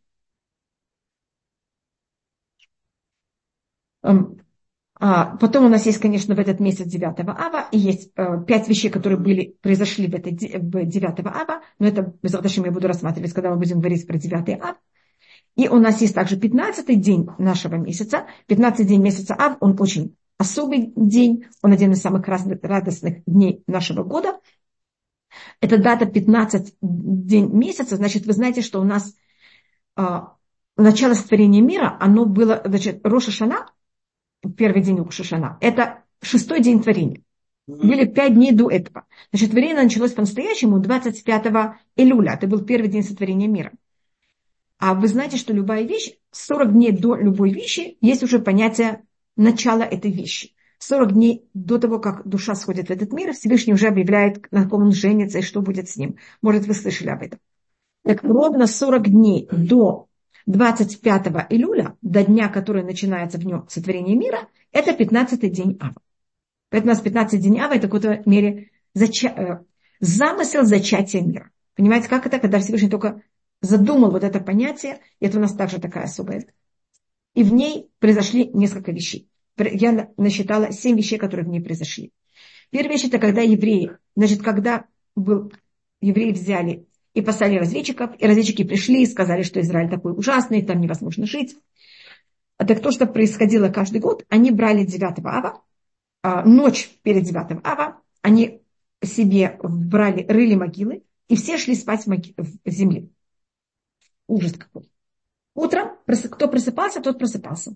Потом у нас есть, конечно, в этот месяц 9 ава, и есть 5 вещей, которые произошли в 9 ава, но это, без отношения, я буду рассматривать, когда мы будем говорить про 9 ав. И у нас есть также 15-й день нашего месяца. 15-й день месяца ав, он очень особый день, он один из самых радостных дней нашего года. Это дата 15 день месяца, значит, вы знаете, что у нас начало сотворения мира, оно было, значит, Рош ха-Шана, первый день Рош ха-Шана, это 6-й день творения. Были 5 дней до этого. Значит, творение началось по-настоящему 25 Элюля, это был первый день сотворения мира. А вы знаете, что любая вещь, 40 дней до любой вещи, есть уже понятие начала этой вещи. 40 дней до того, как душа сходит в этот мир, Всевышний уже объявляет, на ком он женится и что будет с ним. Может, вы слышали об этом. Так ровно 40 дней до 25 июля, до дня, который начинается в нем сотворение мира, это 15-й день Ава. Поэтому у нас 15-й день Ава, это в какой-то мере замысел зачатия мира. Понимаете, как это, когда Всевышний только задумал вот это понятие, и это у нас также такая особая. И в ней произошли несколько вещей. Я насчитала 7 вещей, которые в ней произошли. Первая вещь, это когда евреи, значит, когда евреи взяли и послали разведчиков, и разведчики пришли и сказали, что Израиль такой ужасный, там невозможно жить. А так то, что происходило каждый год, они брали 9 ава, ночь перед 9 ава, они себе рыли могилы, и все шли спать в земле. Ужас какой. Утром, кто просыпался, тот просыпался.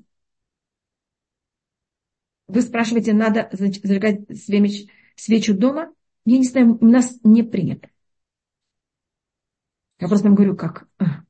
Вы спрашиваете, надо зажигать свечу дома? Я не знаю, у нас не принято. Я просто вам говорю, как.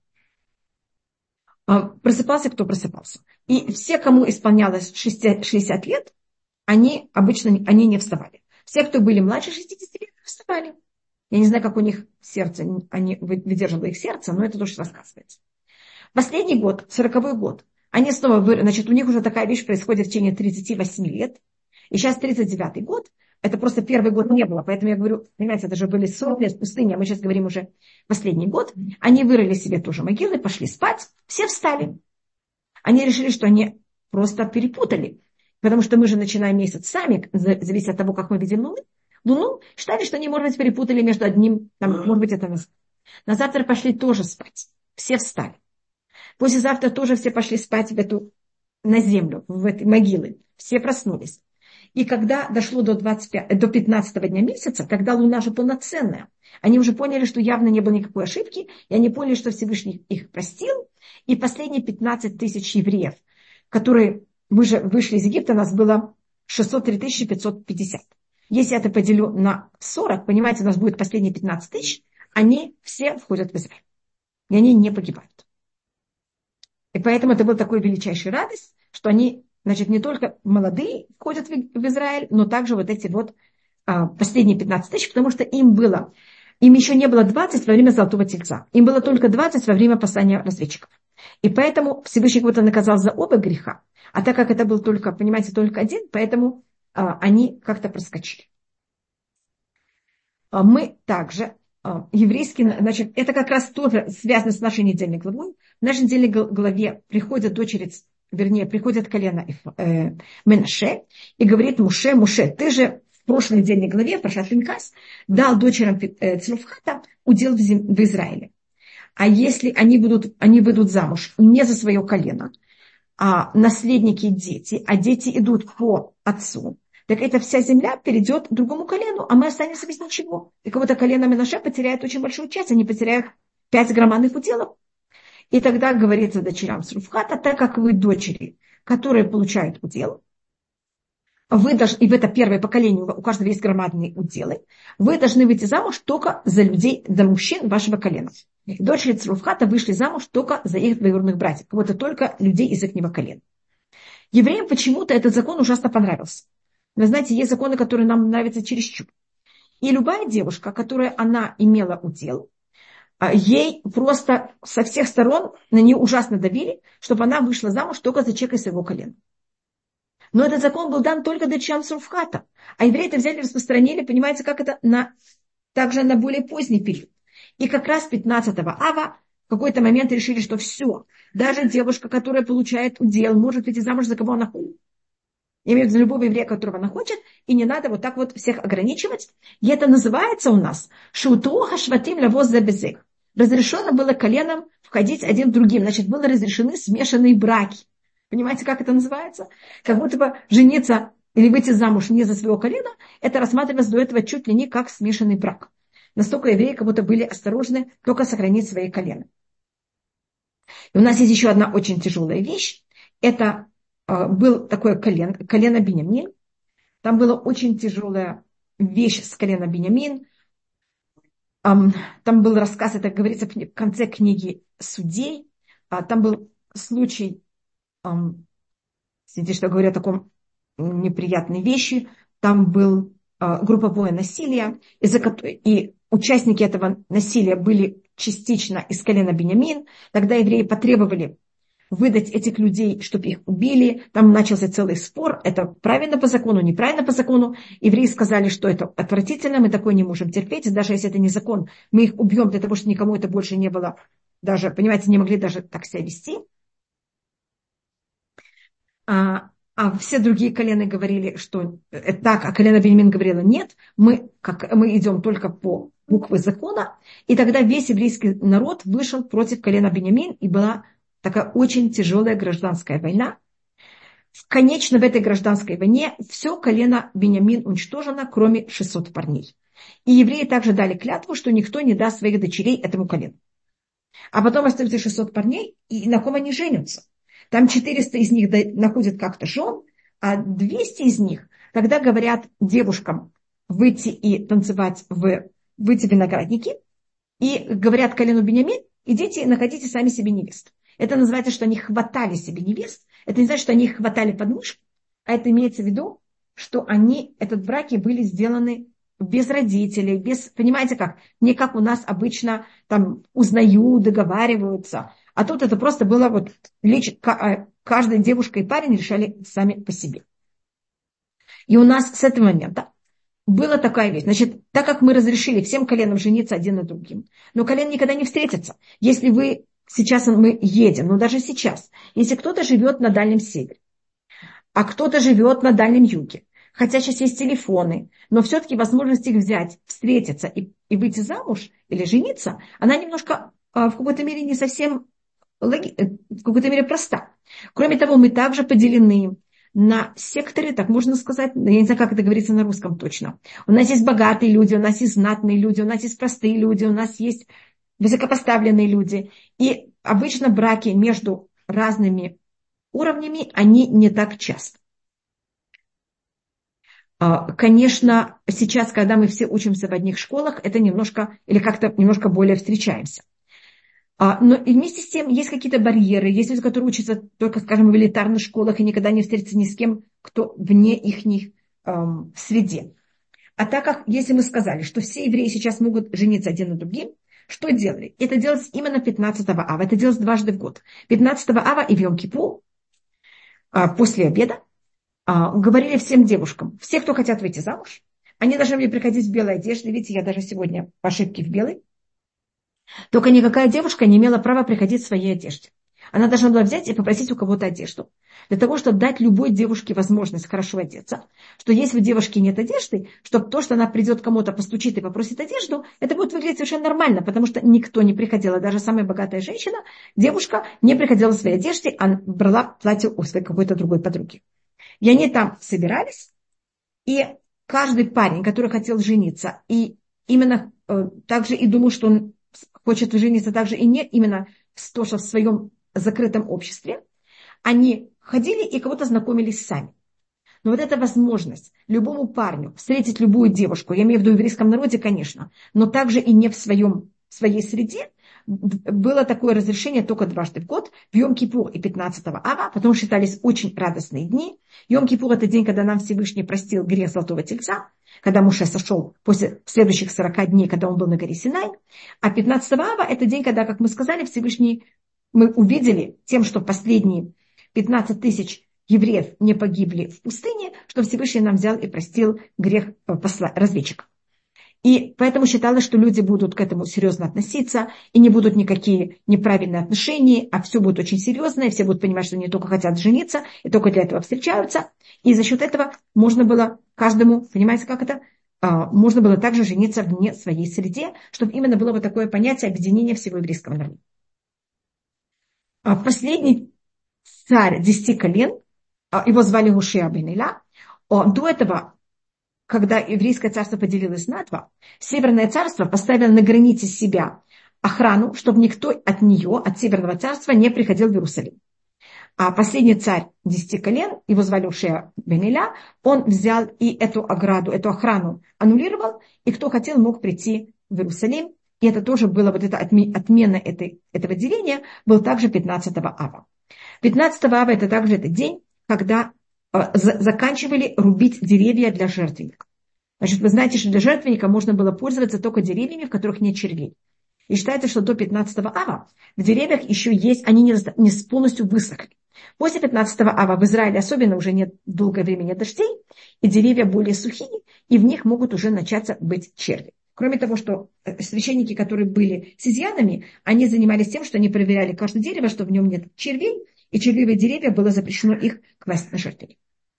Просыпался, кто просыпался. И все, кому исполнялось 60 лет, они обычно не вставали. Все, кто были младше 60 лет, вставали. Я не знаю, как у них сердце, выдерживало их сердце, но это то, что рассказывается. Последний год, 40-й год, они снова, значит, у них уже такая вещь происходит в течение 38 лет. И сейчас 39-й год, это просто первый год не было. Поэтому я говорю, понимаете, это же были 40 лет в пустыне, а мы сейчас говорим уже последний год. Они вырыли себе тоже могилы, пошли спать, все встали. Они решили, что они просто перепутали. Потому что мы же начинаем месяц сами, зависит от того, как мы видим Луну, считали, что они, может быть, перепутали между одним, там, может быть, это на завтра пошли тоже спать. Все встали. Послезавтра тоже все пошли спать на землю, в эти могилы. Все проснулись. И когда дошло до 15 дня месяца, когда Луна же полноценная, они уже поняли, что явно не было никакой ошибки, и они поняли, что Всевышний их простил. И последние 15 тысяч евреев, которые вышли из Египта, нас было 603 550. Если я это поделю на 40, понимаете, у нас будет последние 15 тысяч, они все входят в Израиль. И они не погибают. И поэтому это была такая величайшая радость, что они, значит, не только молодые входят в Израиль, но также вот эти вот последние 15 тысяч, потому что им еще не было 20 во время Золотого Тельца. Им было только 20 во время послания разведчиков. И поэтому Всевышний кого-то наказал за оба греха. А так как это был только, понимаете, только один, поэтому они как-то проскочили. Мы также, еврейский, значит, это как раз тоже связано с нашей недельной главой. В нашей недельной главе приходят дочери, вернее, приходят колено Менаше и говорит Муше, Муше, ты же в прошлой недельной главе, Паршат Пинхас, дал дочерям Целофхада удел в Израиле. А если они выйдут замуж не за свое колено, а наследники дети, а дети идут по отцу, так эта вся земля перейдет к другому колену, а мы останемся без ничего. И кого-то колено Менаше потеряет очень большую часть, они потеряют 5 громадных уделов. И тогда говорится дочерям Сруфхата, так как вы дочери, которые получают удел, и в это первое поколение, у каждого есть громадные уделы, вы должны выйти замуж только за людей, за мужчин вашего колена. Дочери Цруфхата вышли замуж только за их двоюродных братьев, вот это только людей из их колена. Евреям почему-то этот закон ужасно понравился. Вы знаете, есть законы, которые нам нравятся чересчур. И любая девушка, которая она имела удел, ей просто со всех сторон на нее ужасно давили, чтобы она вышла замуж только за человека из своего колена. Но этот закон был дан только дочерям Сруфхата. А евреи это взяли и распространили, понимаете, как это также на более поздний период. И как раз 15-го ава в какой-то момент решили, что все, даже девушка, которая получает удел, может выйти замуж за кого она хочет. Имеют за любого еврея, которого она хочет, и не надо вот так вот всех ограничивать. И это называется у нас шутуха шватим лавоз забезек. Разрешено было коленом входить один в другим. Значит, были разрешены смешанные браки. Понимаете, как это называется? Как будто бы жениться или выйти замуж не за своего колена, это рассматривалось до этого чуть ли не как смешанный брак. Настолько евреи как будто были осторожны только сохранить свои колена. И у нас есть еще одна очень тяжелая вещь. Это был такое колено Биньямин. Там была очень тяжелая вещь с колена Биньямин. Там был рассказ, это говорится в конце книги Судей. Там был случай, видите, что говорю о таком неприятной вещи. Там был групповое насилие, и участники этого насилия были частично из колена Биньямин. Тогда евреи потребовали выдать этих людей, чтобы их убили. Там начался целый спор. Это правильно по закону, неправильно по закону. Евреи сказали, что это отвратительно, мы такое не можем терпеть. Даже если это не закон, мы их убьем для того, чтобы никому это больше не было. Даже, понимаете, не могли даже так себя вести. А все другие колены говорили, что так, а колено Беньямин говорило, нет, мы идем только по букве закона. И тогда весь еврейский народ вышел против колена Беньямин, и была такая очень тяжелая гражданская война. Конечно, в этой гражданской войне все колено Беньямин уничтожено, кроме 600 парней. И евреи также дали клятву, что никто не даст своих дочерей этому колену. А потом остаются 600 парней, и на ком они женятся? Там 400 из них находят как-то жен, а 200 из них тогда говорят девушкам выйти и танцевать, выйти в виноградники, и говорят колену Беньямин, идите и находите сами себе невест. Это называется, что они хватали себе невест. Это не значит, что они их хватали под мышку, а это имеется в виду, что этот браки были сделаны без родителей, понимаете как, не как у нас обычно там узнают, договариваются. А тут это просто было вот каждая девушка и парень решали сами по себе. И у нас с этого момента была такая вещь. Значит, так как мы разрешили всем коленам жениться один на другим, но колен никогда не встретятся. Если сейчас мы едем, но даже сейчас, если кто-то живет на Дальнем Севере, а кто-то живет на Дальнем Юге, хотя сейчас есть телефоны, но все-таки возможность их взять, встретиться и выйти замуж или жениться, она немножко в какой-то мере не совсем в какой-то мере проста. Кроме того, мы также поделены на секторы, так можно сказать, я не знаю, как это говорится на русском точно. У нас есть богатые люди, у нас есть знатные люди, у нас есть простые люди, у нас есть высокопоставленные люди. И обычно браки между разными уровнями, они не так часто. Конечно, сейчас, когда мы все учимся в одних школах, это немножко, или как-то немножко более встречаемся. Но и вместе с тем есть какие-то барьеры. Есть люди, которые учатся только, скажем, в элитарных школах и никогда не встретятся ни с кем, кто вне их среде. А так как, если мы сказали, что все евреи сейчас могут жениться один на другим, что делали? Это делалось именно 15-го ава. Это делалось дважды в год. 15-го ава и в Йом-Кипур, после обеда. говорили всем девушкам, все, кто хотят выйти замуж, они должны были приходить в белой одежде. Видите, я даже сегодня по ошибке в белой. Только никакая девушка не имела права приходить в своей одежде. Она должна была взять и попросить у кого-то одежду. Для того, чтобы дать любой девушке возможность хорошо одеться. Что если у девушки нет одежды, чтобы то, что она придет кому-то, постучит и попросит одежду, это будет выглядеть совершенно нормально, потому что никто не приходил. Даже самая богатая женщина, девушка, не приходила в своей одежде, а брала платье у своей какой-то другой подруги. И они там собирались, и каждый парень, который хотел жениться, и именно также и думал, что он хочет жениться также и не именно тоже в своем закрытом обществе, они ходили и кого-то знакомились сами. Но вот эта возможность любому парню встретить любую девушку, я имею в виду в еврейском народе, конечно, но также и не в своей среде, было такое разрешение только дважды в год, в Йом-Кипур и 15-го ава, потому что считались очень радостные дни. Йом-Кипур – это день, когда нам Всевышний простил грех Золотого Тельца, когда Моше сошел после следующих 40 дней, когда он был на горе Синай. А 15-го ава – это день, когда, как мы сказали, Всевышний, мы увидели тем, что последние 15 тысяч евреев не погибли в пустыне, что Всевышний нам взял и простил грех разведчика. И поэтому считалось, что люди будут к этому серьезно относиться, и не будут никакие неправильные отношения, а все будет очень серьезно, и все будут понимать, что они только хотят жениться, и только для этого встречаются. И за счет этого можно было каждому, понимаете, как это? Можно было также жениться вне своей среде, чтобы именно было вот такое понятие объединения всего еврейского народа. Последний царь 10 колен, его звали Хошеа бен Эла, до этого, когда еврейское царство поделилось на два, Северное царство поставило на границе себя охрану, чтобы никто от нее, от Северного царства, не приходил в Иерусалим. А последний царь 10 колен, его звали Хошеа бен Эла, он взял и эту ограду, эту охрану аннулировал, и кто хотел, мог прийти в Иерусалим. И это тоже было, вот эта отмена этого деления, был также 15-го ава. 15-го ава это также этот день, когда заканчивали рубить деревья для жертвенника. Значит, вы знаете, что для жертвенника можно было пользоваться только деревьями, в которых нет червей. И считается, что до 15-го ава в деревьях еще есть, они не полностью высохли. После 15-го ава в Израиле особенно уже нет долгое время нет дождей, и деревья более сухие, и в них могут уже начаться быть черви. Кроме того, что священники, которые были с изъянами, они занимались тем, что они проверяли каждое дерево, что в нем нет червей, и червивые деревья было запрещено их класть на жертвенник.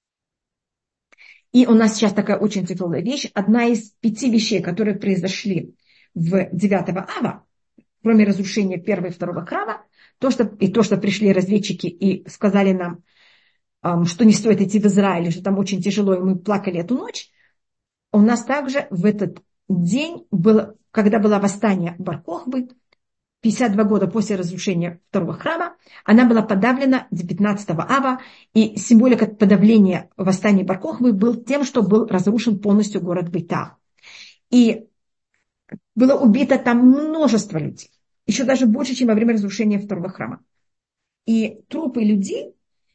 И у нас сейчас такая очень тяжелая вещь. Одна из 5 вещей, которые произошли в 9-го ава, кроме разрушения 1-го и 2-го храма, то, что пришли разведчики и сказали нам, что не стоит идти в Израиль, что там очень тяжело, и мы плакали эту ночь, у нас также в этот день, когда было восстание Бар-Кохбы, 52 года после разрушения 2-го храма, она была подавлена 15-го ава, и символика подавления восстания Бар-Кохбы был тем, что был разрушен полностью город Бейтар. И было убито там множество людей, еще даже больше, чем во время разрушения 2-го храма. И трупы людей,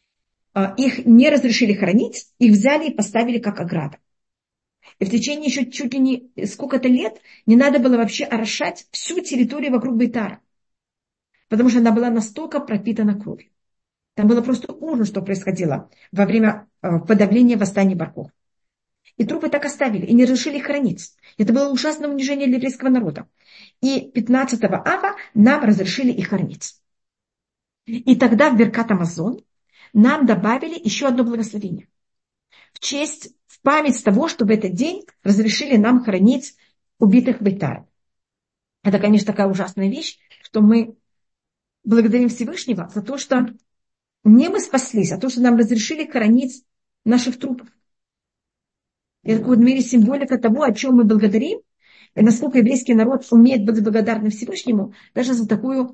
их не разрешили хранить, их взяли и поставили как ограду. И в течение еще чуть ли не сколько-то лет не надо было вообще орошать всю территорию вокруг Бейтара, потому что она была настолько пропитана кровью. Там было просто ужас, что происходило во время подавления восстания Бар-Кохбы. И трупы так оставили, и не разрешили их хранить. Это было ужасное унижение для еврейского народа. И 15-го ава нам разрешили их хранить. И тогда в Беркат Амазон нам добавили еще одно благословение. В память того, что в этот день разрешили нам хранить убитых в Бейтаре. Это, конечно, такая ужасная вещь, что мы благодарим Всевышнего за то, что не мы спаслись, а то, что нам разрешили хоронить наших трупов. Это в какой-то мере символика того, о чем мы благодарим, и насколько еврейский народ умеет быть благодарным Всевышнему, даже за такую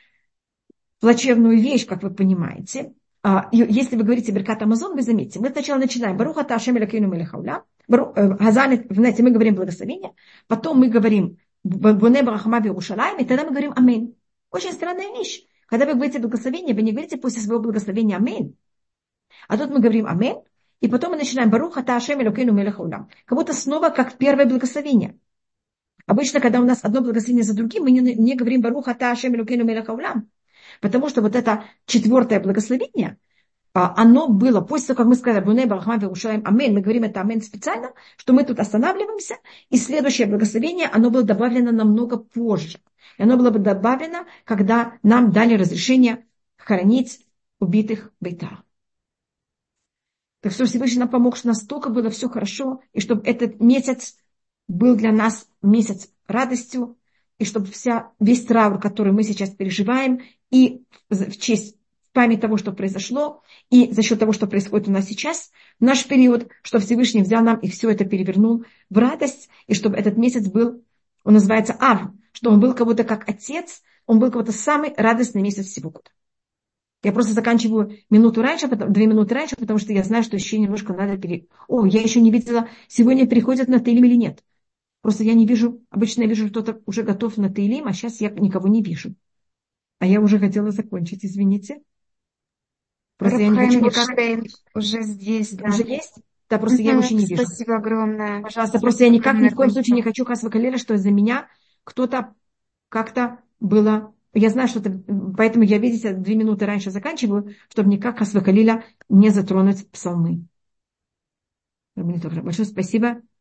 плачевную вещь, как вы понимаете. Если вы говорите Беркат Амазон, вы заметите, мы сначала начинаем Барух ата Ашем Элокейну мелech хаолам, знаете, мы говорим благословение, потом мы говорим Боне барахма в'Yerushalayim, и тогда мы говорим Амин. Очень странная вещь. Когда вы говорите благословение, вы не говорите после своего благословения Амин. А тут мы говорим Амин, и потом мы начинаем Барух ата Ашем Элокейну мелech хаолам. Как будто снова как первое благословение. Обычно, когда у нас одно благословение за другим, мы не говорим Барух ата Ашем Элокейну мелech хаолам. Потому что вот это 4-е благословение, оно было, после того, как мы сказали, Буней Барахман Верушалаим, Амен, мы говорим это Амен специально, что мы тут останавливаемся, и следующее благословение, оно было добавлено намного позже. И оно было бы добавлено, когда нам дали разрешение хоронить убитых в Бейтар. Так что Всевышний нам помог, что настолько было все хорошо, и чтобы этот месяц был для нас месяц радостью, и чтобы весь траур, который мы сейчас переживаем, и в честь в память того, что произошло, и за счет того, что происходит у нас сейчас, в наш период, что Всевышний взял нам и все это перевернул в радость, и чтобы этот месяц был, он называется Ав, что он был как будто как отец, он был как будто самый радостный месяц всего года. Я просто заканчиваю минуту раньше, 2 минуты раньше, потому что я знаю, что еще немножко надо О, я еще не видела, сегодня переходят на Теилим или нет. Просто я не вижу, обычно я вижу, что кто-то уже готов на Теилим, а сейчас я никого не вижу. А я уже хотела закончить, извините. Просто я не хочу никак... Уже здесь, да. Уже есть? Да, просто я его еще не вижу. Спасибо огромное. Пожалуйста, просто я никак, ни в коем случае не хочу Хасва Калеля, что из-за меня кто-то как-то было... Я знаю, что это... Поэтому я, видите, 2 минуты раньше заканчиваю, чтобы никак Хасва Калеля не затронуть псалмы. Большое спасибо.